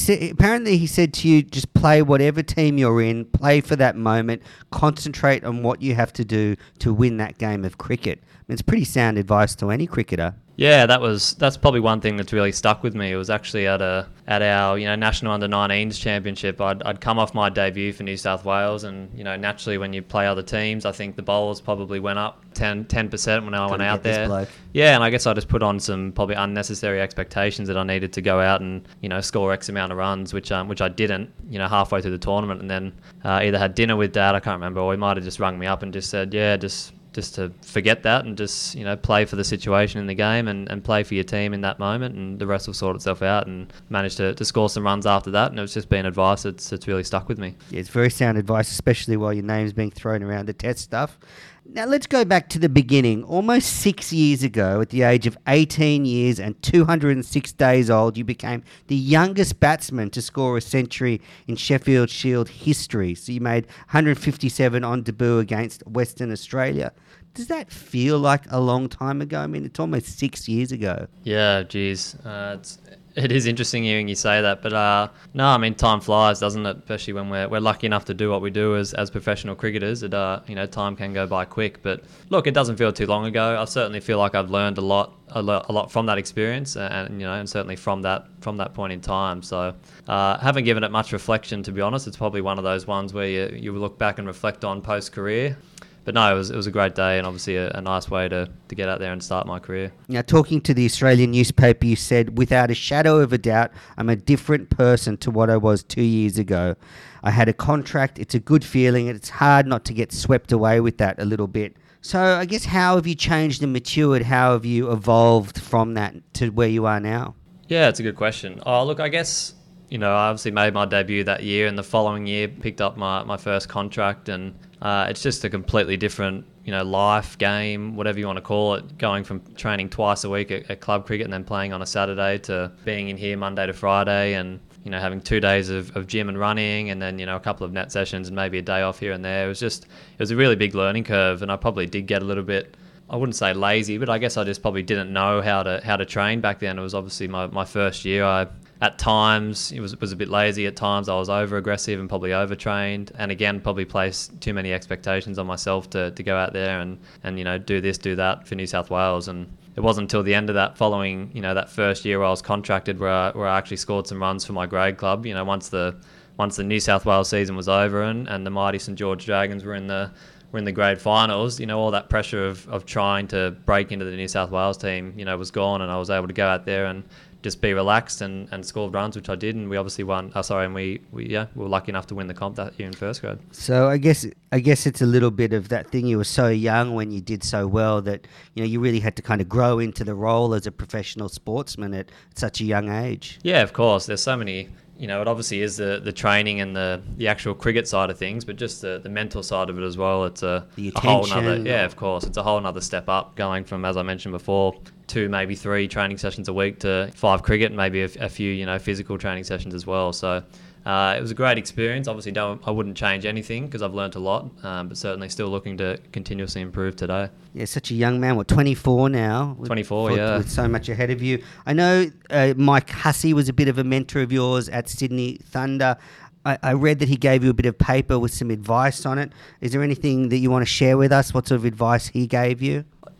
said to you, just play whatever team you're in, play for that moment, concentrate on what you have to do to win that game of cricket. I mean, it's pretty sound advice to any cricketer. Yeah, that's probably one thing that's really stuck with me. It was actually at our national under-19s championship. I'd come off my debut for New South Wales, and naturally when you play other teams, I think the bowlers probably went up 10% when I went out there. Yeah, and I guess I just put on some probably unnecessary expectations that I needed to go out and score X amount of runs, which I didn't. Halfway through the tournament, and then either had dinner with Dad, I can't remember, or he might have just rung me up and just said, just to forget that and just play for the situation in the game and play for your team in that moment, and the rest will sort itself out, and managed to score some runs after that. And it's just been advice that's really stuck with me. Yeah, it's very sound advice, especially while your name's being thrown around the test stuff. Now let's go back to the beginning. Almost 6 years ago, at the age of 18 years and 206 days old, you became the youngest batsman to score a century in Sheffield Shield history. So you made 157 on debut against Western Australia. Does that feel like a long time ago? I mean, it's almost 6 years ago. Yeah, geez. It is interesting hearing you say that, but no, I mean, time flies, doesn't it? Especially when we're lucky enough to do what we do as professional cricketers. Time can go by quick. But look, it doesn't feel too long ago. I certainly feel like I've learned a lot from that experience, and certainly from that point in time. So haven't given it much reflection, to be honest. It's probably one of those ones where you look back and reflect on post career. But no, it was a great day, and obviously a nice way to get out there and start my career. Now, talking to the Australian newspaper, you said, without a shadow of a doubt, I'm a different person to what I was 2 years ago. I had a contract. It's a good feeling, and it's hard not to get swept away with that a little bit. So I guess, how have you changed and matured? How have you evolved from that to where you are now? Yeah, it's a good question. Oh, look, I guess, I obviously made my debut that year, and the following year picked up my first contract, and it's just a completely different, life, game, whatever you want to call it, going from training twice a week at club cricket and then playing on a Saturday to being in here Monday to Friday, and having 2 days of gym and running, and then a couple of net sessions and maybe a day off here and there. It was a really big learning curve, and I probably did get a little bit, I wouldn't say lazy, but I guess I just probably didn't know how to train back then. It was obviously my first year. At times, it was a bit lazy. At times, I was over-aggressive and probably overtrained. And again, probably placed too many expectations on myself to go out there and do this, do that for New South Wales. And it wasn't until the end of that following, that first year where I was contracted where I actually scored some runs for my grade club. Once the New South Wales season was over and the mighty St George Dragons were in the grade finals, all that pressure of trying to break into the New South Wales team, was gone, and I was able to go out there and just be relaxed and score runs, which I did, and we obviously won. And we were lucky enough to win the comp that year in first grade. So I guess it's a little bit of that thing. You were so young when you did so well that you really had to kind of grow into the role as a professional sportsman at such a young age. Yeah, of course. There's so many. It obviously is the training and the actual cricket side of things, but just the mental side of it as well. It's a whole nother. Yeah, of course. It's a whole nother step up, going from, as I mentioned before, 2, maybe 3 training sessions a week to 5 cricket and maybe a few, physical training sessions as well. So it was a great experience. Obviously, I wouldn't change anything because I've learnt a lot, but certainly still looking to continuously improve today. Yeah, such a young man. 24 now? 24, yeah. With so much ahead of you. I know Mike Hussey was a bit of a mentor of yours at Sydney Thunder. I read that he gave you a bit of paper with some advice on it. Is there anything that you want to share with us? What sort of advice he gave you?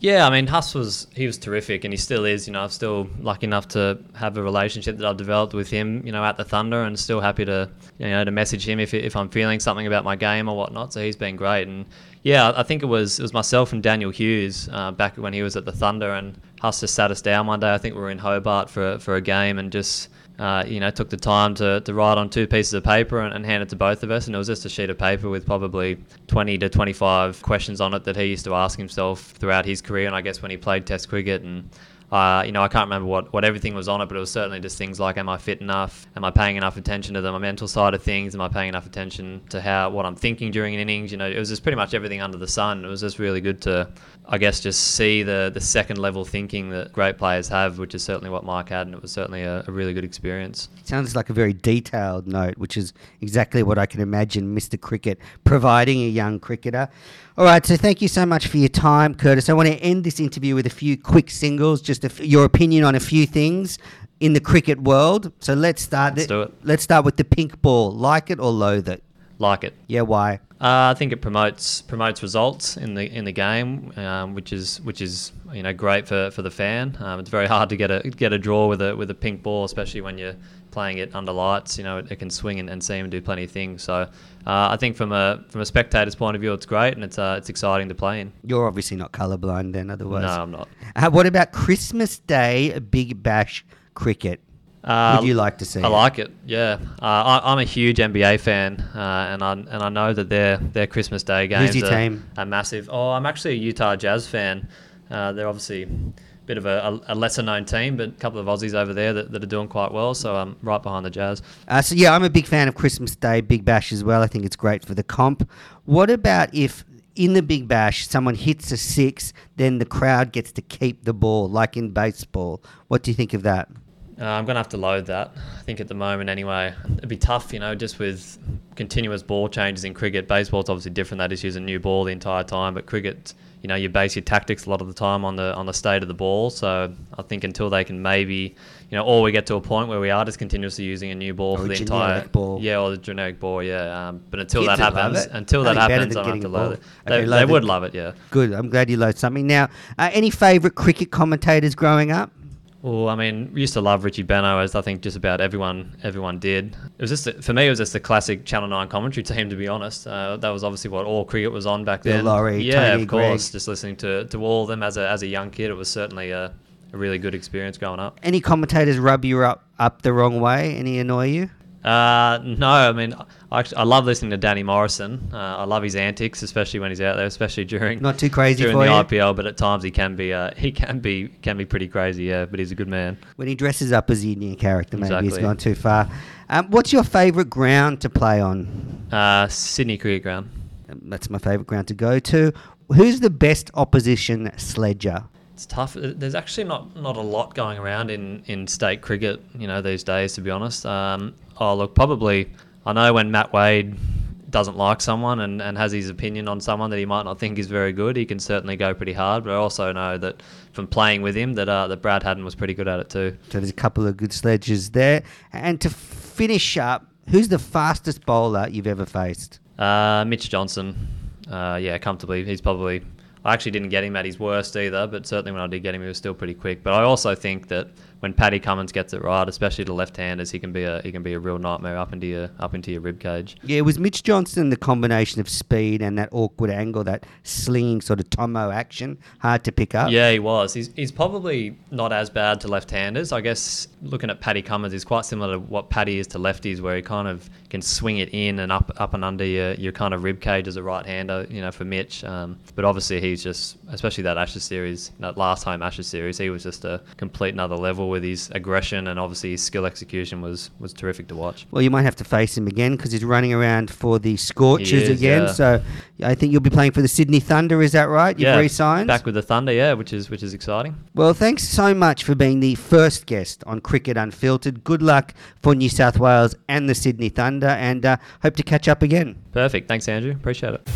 Yeah, I mean, he was terrific, and he still is. I'm still lucky enough to have a relationship that I've developed with him, at the Thunder, and still happy to, to message him if I'm feeling something about my game or whatnot. So he's been great, and yeah, I think it was myself and Daniel Hughes back when he was at the Thunder, and Huss just sat us down one day. I think we were in Hobart for a game, and just took the time to write on 2 pieces of paper and hand it to both of us. And it was just a sheet of paper with probably 20 to 25 questions on it that he used to ask himself throughout his career. And I guess when he played Test cricket, and I can't remember what everything was on it, but it was certainly just things like, am I fit enough? Am I paying enough attention to my mental side of things? Am I paying enough attention to what I'm thinking during an innings? It was just pretty much everything under the sun. It was just really good to, I guess, just see the second level thinking that great players have, which is certainly what Mike had, and it was certainly a really good experience. Sounds like a very detailed note, which is exactly what I can imagine Mr. Cricket providing a young cricketer. All right, so thank you so much for your time, Curtis. I want to end this interview with a few quick singles, just your opinion on a few things in the cricket world. So let's start. Let's do it. Let's start with the pink ball. Like it or loathe it? Like it. Yeah, why? I think it promotes results in the game, which is great for the fan. It's very hard to get a draw with a pink ball, especially when you're playing it under lights. It can swing and seam and do plenty of things. So I think from a spectator's point of view, it's great, and it's exciting to play in. You're obviously not colourblind then, otherwise. No, I'm not. What about Christmas Day Big Bash cricket? Would you like to see? I like it. Yeah, I'm a huge NBA fan, and I know that their Christmas Day games Who's your team? Are massive. Oh, I'm actually a Utah Jazz fan. They're obviously a bit of a lesser known team, but a couple of Aussies over there that are doing quite well. So I'm right behind the Jazz. So yeah, I'm a big fan of Christmas Day Big Bash as well. I think it's great for the comp. What about if in the Big Bash someone hits a 6, then the crowd gets to keep the ball, like in baseball? What do you think of that? I'm going to have to load that. I think at the moment anyway, it'd be tough, just with continuous ball changes in cricket. Baseball's obviously different. They just use a new ball the entire time. But cricket, you base your tactics a lot of the time on the state of the ball. So I think until they can maybe, or we get to a point where we are just continuously using a new ball or for the entire ball. Yeah, or the generic ball, yeah. But until Kids that would happens, I'll have to load it. They would love it, yeah. Good. I'm glad you load something. Now, any favourite cricket commentators growing up? Well, I mean, we used to love Richie Benaud, as I think just about everyone did. It was just for me, it was just the classic Channel 9 commentary team, to be honest. That was obviously what all cricket was on back then. Bill Lawry, yeah, Tony of course. Greig. Just listening to all of them as a young kid, it was certainly a really good experience growing up. Any commentators rub you up the wrong way? Any annoy you? No, I mean, I love listening to Danny Morrison. I love his antics, especially when he's out there, especially during Not too crazy during for the you? IPL. But at times he can be pretty crazy. Yeah, but he's a good man. When he dresses up as the Indian character, maybe he's Exactly. gone too far. What's your favourite ground to play on? Sydney Cricket Ground. That's my favourite ground to go to. Who's the best opposition sledger? It's tough. There's actually not a lot going around in state cricket, these days, to be honest. Look, probably, I know when Matt Wade doesn't like someone and has his opinion on someone that he might not think is very good, he can certainly go pretty hard. But I also know that from playing with him that Brad Haddon was pretty good at it too. So there's a couple of good sledgers there. And to finish up, who's the fastest bowler you've ever faced? Mitch Johnson. Yeah, comfortably. He's probably... I actually didn't get him at his worst either, but certainly when I did get him, he was still pretty quick. But I also think that when Paddy Cummins gets it right, especially to left-handers, he can be a real nightmare up into your rib cage. Yeah, was Mitch Johnson the combination of speed and that awkward angle, that slinging sort of Tomo action, hard to pick up? Yeah, he was. He's probably not as bad to left-handers. I guess looking at Paddy Cummins is quite similar to what Paddy is to lefties, where he kind of can swing it in and up and under your kind of rib cage as a right-hander, for Mitch. But obviously he's just, especially that Ashes series, that last home Ashes series, he was just a complete another level with his aggression, and obviously his skill execution was terrific to watch. Well, you might have to face him again because he's running around for the Scorchers He is, again. yeah. So I think you'll be playing for the Sydney Thunder. Is that right? You've re-signed? Back with the Thunder, yeah, which is exciting. Well, thanks so much for being the first guest on Cricket Unfiltered. Good luck for New South Wales and the Sydney Thunder, and hope to catch up again. Perfect. Thanks, Andrew. Appreciate it.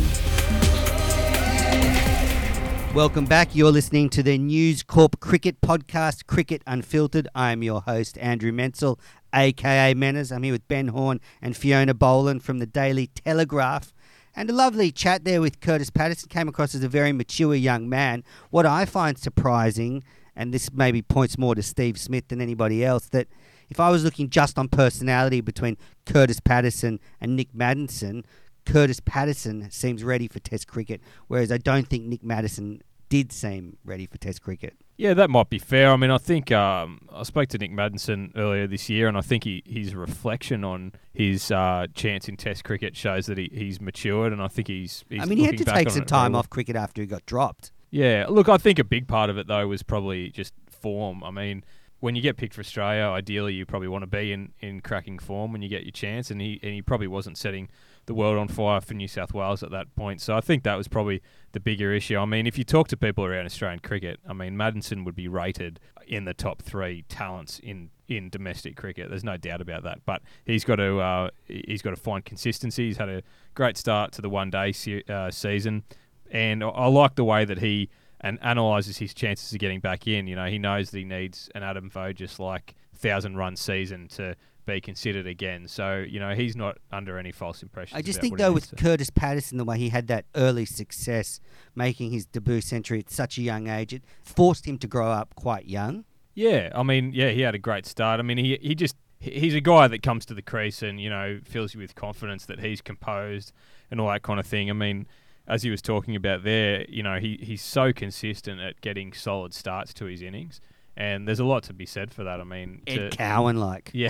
Welcome back. You're listening to the News Corp Cricket Podcast, Cricket Unfiltered. I am your host, Andrew Menzel, a.k.a. Menners. I'm here with Ben Horn and Fiona Boland from the Daily Telegraph. And a lovely chat there with Curtis Patterson. Came across as a very mature young man. What I find surprising, and this maybe points more to Steve Smith than anybody else, that if I was looking just on personality between Curtis Patterson and Nick Maddinson, Curtis Patterson seems ready for Test cricket, whereas I don't think Nick Maddinson did seem ready for Test cricket. Yeah, that might be fair. I mean, I think I spoke to Nick Maddinson earlier this year, and I think his reflection on his chance in Test cricket shows that he's matured, and I think he's he had to take some time off cricket after he got dropped. Yeah, look, I think a big part of it, though, was probably just form. I mean, when you get picked for Australia, ideally you probably want to be in cracking form when you get your chance, and he probably wasn't setting the world on fire for New South Wales at that point. So I think that was probably the bigger issue. I mean, if you talk to people around Australian cricket, I mean, Maddinson would be rated in the top 3 talents in domestic cricket. There's no doubt about that. But he's got to find consistency. He's had a great start to the one-day season, and I like the way that he analyses his chances of getting back in. You know, he knows that he needs an Adam Voges-like 1,000-run season to be considered again. So, you know, he's not under any false impressions. I just think, though, with Curtis Patterson, the way he had that early success, making his debut century at such a young age, it forced him to grow up quite young. Yeah, I mean, yeah, he had a great start. I mean, he's a guy that comes to the crease and, you know, fills you with confidence that he's composed and all that kind of thing. I mean, as he was talking about there, you know, he's so consistent at getting solid starts to his innings, and there's a lot to be said for that. I mean, Ed Cowan-like. Yeah.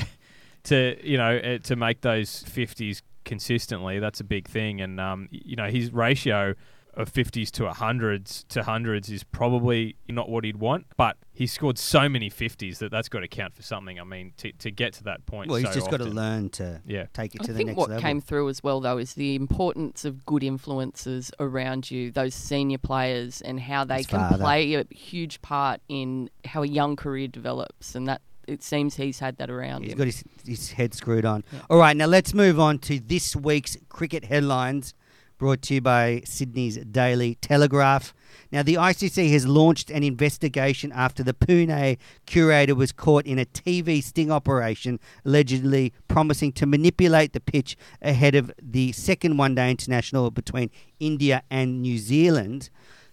To make those 50s consistently, that's a big thing. And, you know, his ratio of 50s to 100s is probably not what he'd want, but he's scored so many 50s that's got to count for something. I mean, to get to that point. Well, he's just got to learn to take it to the next level. I think what came through as well, though, is the importance of good influences around you, those senior players, and how they can play a huge part in how a young career develops, and that. It seems he's had that around. He's got his head screwed on. Yeah. All right, now let's move on to this week's cricket headlines, brought to you by Sydney's Daily Telegraph. Now, the ICC has launched an investigation after the Pune curator was caught in a TV sting operation, allegedly promising to manipulate the pitch ahead of the second one-day international between India and New Zealand.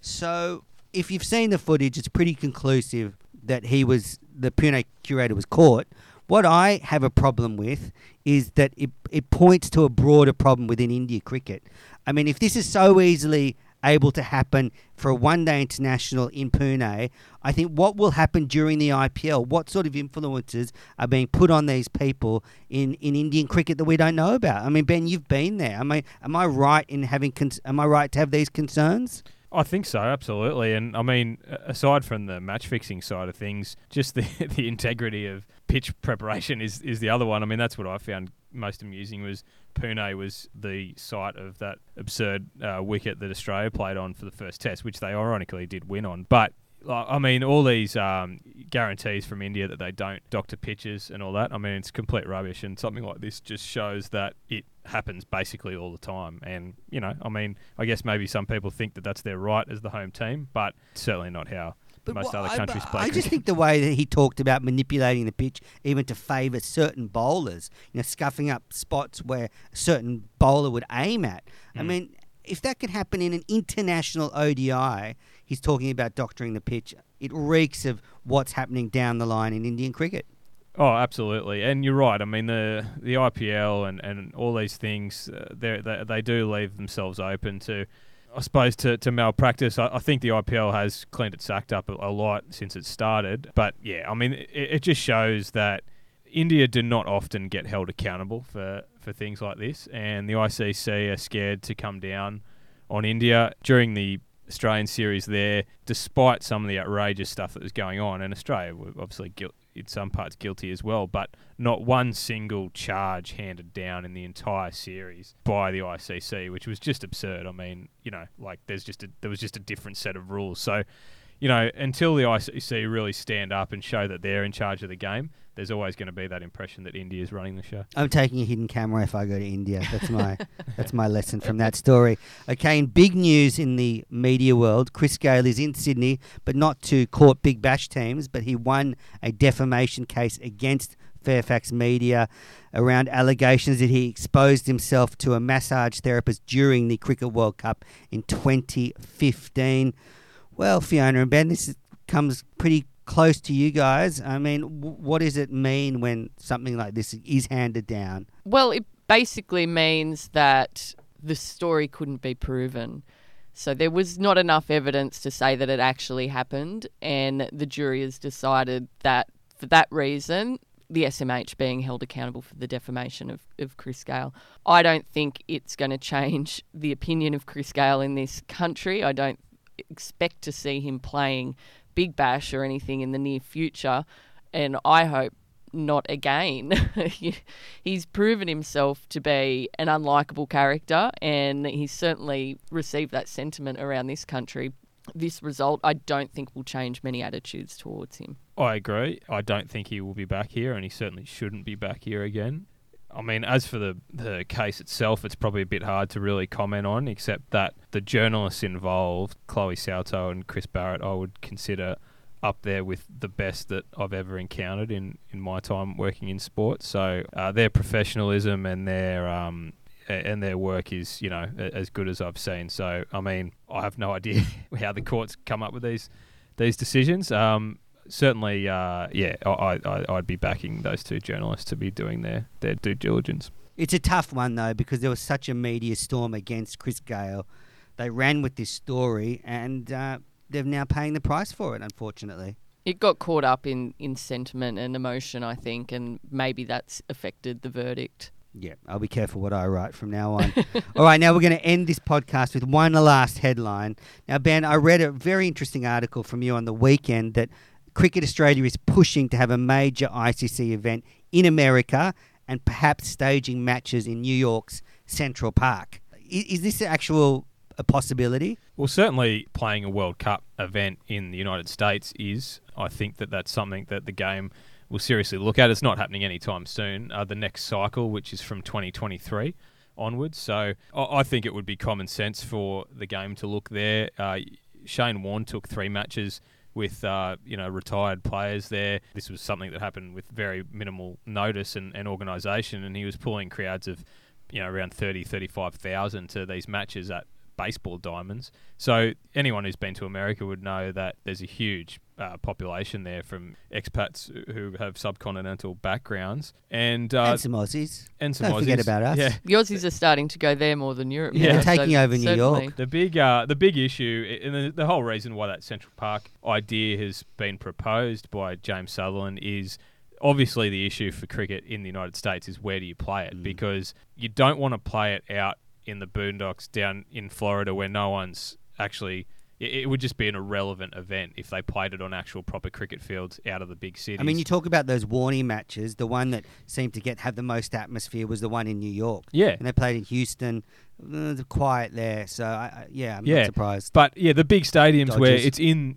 So, if you've seen the footage, it's pretty conclusive that the Pune curator was caught. What I have a problem with is that it points to a broader problem within India cricket. I mean, if this is so easily able to happen for a one-day international in Pune, I think what will happen during the IPL, what sort of influences are being put on these people in Indian cricket that we don't know about? I mean, Ben, you've been there. I mean, am I right to have these concerns? I think so, absolutely. And I mean, aside from the match fixing side of things, just the integrity of pitch preparation is the other one. I mean, that's what I found most amusing was Pune was the site of that absurd wicket that Australia played on for the first test, which they ironically did win on. But I mean, all these guarantees from India that they don't doctor pitches and all that, I mean, it's complete rubbish. And something like this just shows that it happens basically all the time. And, you know, I mean, I guess maybe some people think that that's their right as the home team, but certainly not how most other countries play. I just think the way that he talked about manipulating the pitch even to favour certain bowlers, you know, scuffing up spots where a certain bowler would aim at. I mean, if that could happen in an international ODI, he's talking about doctoring the pitch. It reeks of what's happening down the line in Indian cricket. Oh, absolutely. And you're right. I mean, the IPL and all these things, they do leave themselves open to, I suppose, to malpractice. I think the IPL has cleaned its act up a lot since it started. But, yeah, I mean, it just shows that India do not often get held accountable for things like this. And the ICC are scared to come down on India during the Australian series there, despite some of the outrageous stuff that was going on. And Australia were obviously in some parts guilty as well, but not one single charge handed down in the entire series by the ICC, which was just absurd. I mean, you know, like there was just a different set of rules. So, you know, until the ICC really stand up and show that they're in charge of the game, there's always going to be that impression that India is running the show. I'm taking a hidden camera if I go to India. That's my lesson from that story. Okay, in big news in the media world, Chris Gayle is in Sydney, but not to court Big Bash teams, but he won a defamation case against Fairfax media around allegations that he exposed himself to a massage therapist during the Cricket World Cup in 2015. Well, Fiona and Ben, this comes pretty close to you guys. I mean, what does it mean when something like this is handed down? Well, it basically means that the story couldn't be proven. So there was not enough evidence to say that it actually happened, and the jury has decided that for that reason, the SMH being held accountable for the defamation of Chris Gayle. I don't think it's going to change the opinion of Chris Gayle in this country. I don't expect to see him playing Big Bash or anything in the near future, and I hope not again. He's proven himself to be an unlikable character, and he's certainly received that sentiment around this country. This result, I don't think, will change many attitudes towards him. I agree. I don't think he will be back here, and he certainly shouldn't be back here again. I mean, as for the case itself, it's probably a bit hard to really comment on, except that the journalists involved, Chloe Sauto and Chris Barrett, I would consider up there with the best that I've ever encountered in my time working in sports. So their professionalism and their work is, you know, as good as I've seen. So, I mean, I have no idea how the courts come up with these decisions. Certainly, I'd be backing those two journalists to be doing their due diligence. It's a tough one, though, because there was such a media storm against Chris Gayle. They ran with this story, and they're now paying the price for it, unfortunately. It got caught up in sentiment and emotion, I think, and maybe that's affected the verdict. Yeah, I'll be careful what I write from now on. All right, now we're going to end this podcast with one last headline. Now, Ben, I read a very interesting article from you on the weekend that Cricket Australia is pushing to have a major ICC event in America and perhaps staging matches in New York's Central Park. Is this a possibility? Well, certainly playing a World Cup event in the United States is. I think that's something that the game will seriously look at. It's not happening anytime soon. The next cycle, which is from 2023 onwards. So I think it would be common sense for the game to look there. Shane Warne took 3 matches with retired players there. This was something that happened with very minimal notice and organisation, and he was pulling crowds of around 35,000 to these matches at baseball diamonds. So anyone who's been to America would know that there's a huge population there from expats who have subcontinental backgrounds and some Aussies. And some Don't Aussies. Forget about us. Yeah. The Aussies are starting to go there more than Europe. Yeah, now, they're taking over New certainly. York. The big issue, and the whole reason why that Central Park idea has been proposed by James Sutherland is obviously the issue for cricket in the United States is where do you play it? Because you don't want to play it out in the boondocks down in Florida where no one's actually... It would just be an irrelevant event if they played it on actual proper cricket fields out of the big cities. I mean, you talk about those Warnie matches. The one that seemed to have the most atmosphere was the one in New York. Yeah. And they played in Houston. Quiet there. So, I'm not surprised. But, yeah, the big stadiums Dodgers. where it's in,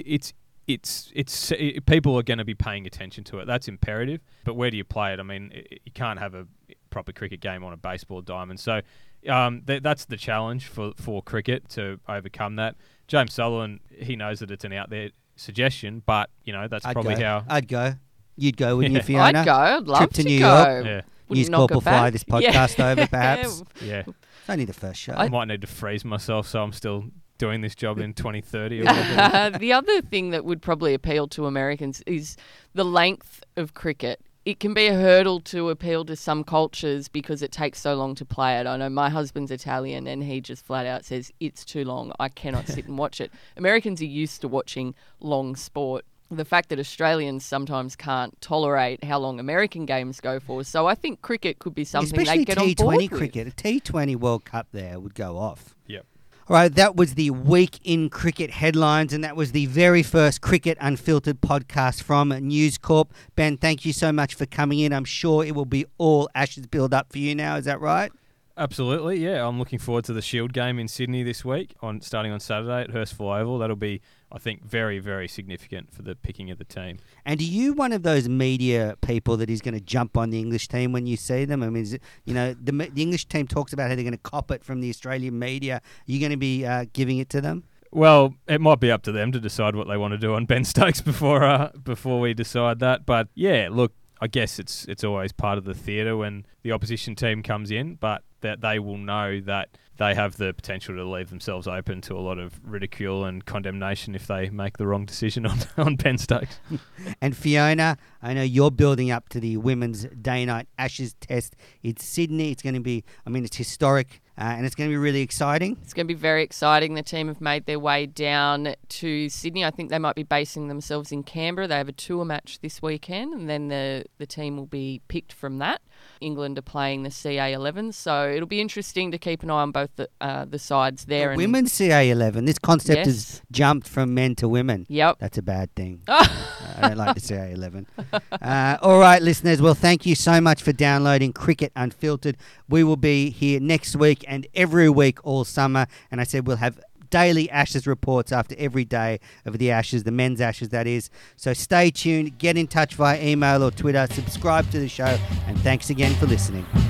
it's people are going to be paying attention to it. That's imperative. But where do you play it? I mean, you can't have a proper cricket game on a baseball diamond. So that's the challenge for cricket to overcome that. James Sutherland, he knows that it's an out there suggestion, but that's how I'd go. You'd go, wouldn't you, Fiona? I'd go. I'd love Trip to New go. York. Yeah. News Corp will fly this podcast over, perhaps. Yeah. It's only the first show. I might need to freeze myself so I'm still doing this job in 2030 or whatever. The other thing that would probably appeal to Americans is the length of cricket. It can be a hurdle to appeal to some cultures because it takes so long to play it. I know my husband's Italian and he just flat out says, it's too long. I cannot sit and watch it. Americans are used to watching long sport. The fact that Australians sometimes can't tolerate how long American games go for. So I think cricket could be something Especially they get on board T20 cricket. A T20 World Cup there would go off. Yep. All right, that was the Week in Cricket headlines, and that was the very first Cricket Unfiltered podcast from News Corp. Ben, thank you so much for coming in. I'm sure it will be all Ashes build up for you now. Is that right? Absolutely, yeah. I'm looking forward to the Shield game in Sydney this week, starting on Saturday at Hurstville Oval. That'll be, I think, very, very significant for the picking of the team. And are you one of those media people that is going to jump on the English team when you see them? I mean, is it, the English team talks about how they're going to cop it from the Australian media. Are you going to be giving it to them? Well, it might be up to them to decide what they want to do on Ben Stokes before we decide that. But yeah, look, I guess it's always part of the theatre when the opposition team comes in, but that they will know that they have the potential to leave themselves open to a lot of ridicule and condemnation if they make the wrong decision on Penn Stokes. And Fiona, I know you're building up to the Women's Day-Night Ashes test. It's Sydney. It's going to be, it's historic. And it's going to be really exciting. It's going to be very exciting. The team have made their way down to Sydney. I think they might be basing themselves in Canberra. They have a tour match this weekend, and then the team will be picked from that. England are playing the CA11, so it'll be interesting to keep an eye on both the sides there. The women's CA11. This concept has jumped from men to women. Yep. That's a bad thing. I don't like the CA11. All right, listeners. Well, thank you so much for downloading Cricket Unfiltered. We will be here next week and every week all summer. And I said we'll have daily Ashes reports after every day of the Ashes, the men's Ashes, that is. So stay tuned. Get in touch via email or Twitter. Subscribe to the show. And thanks again for listening.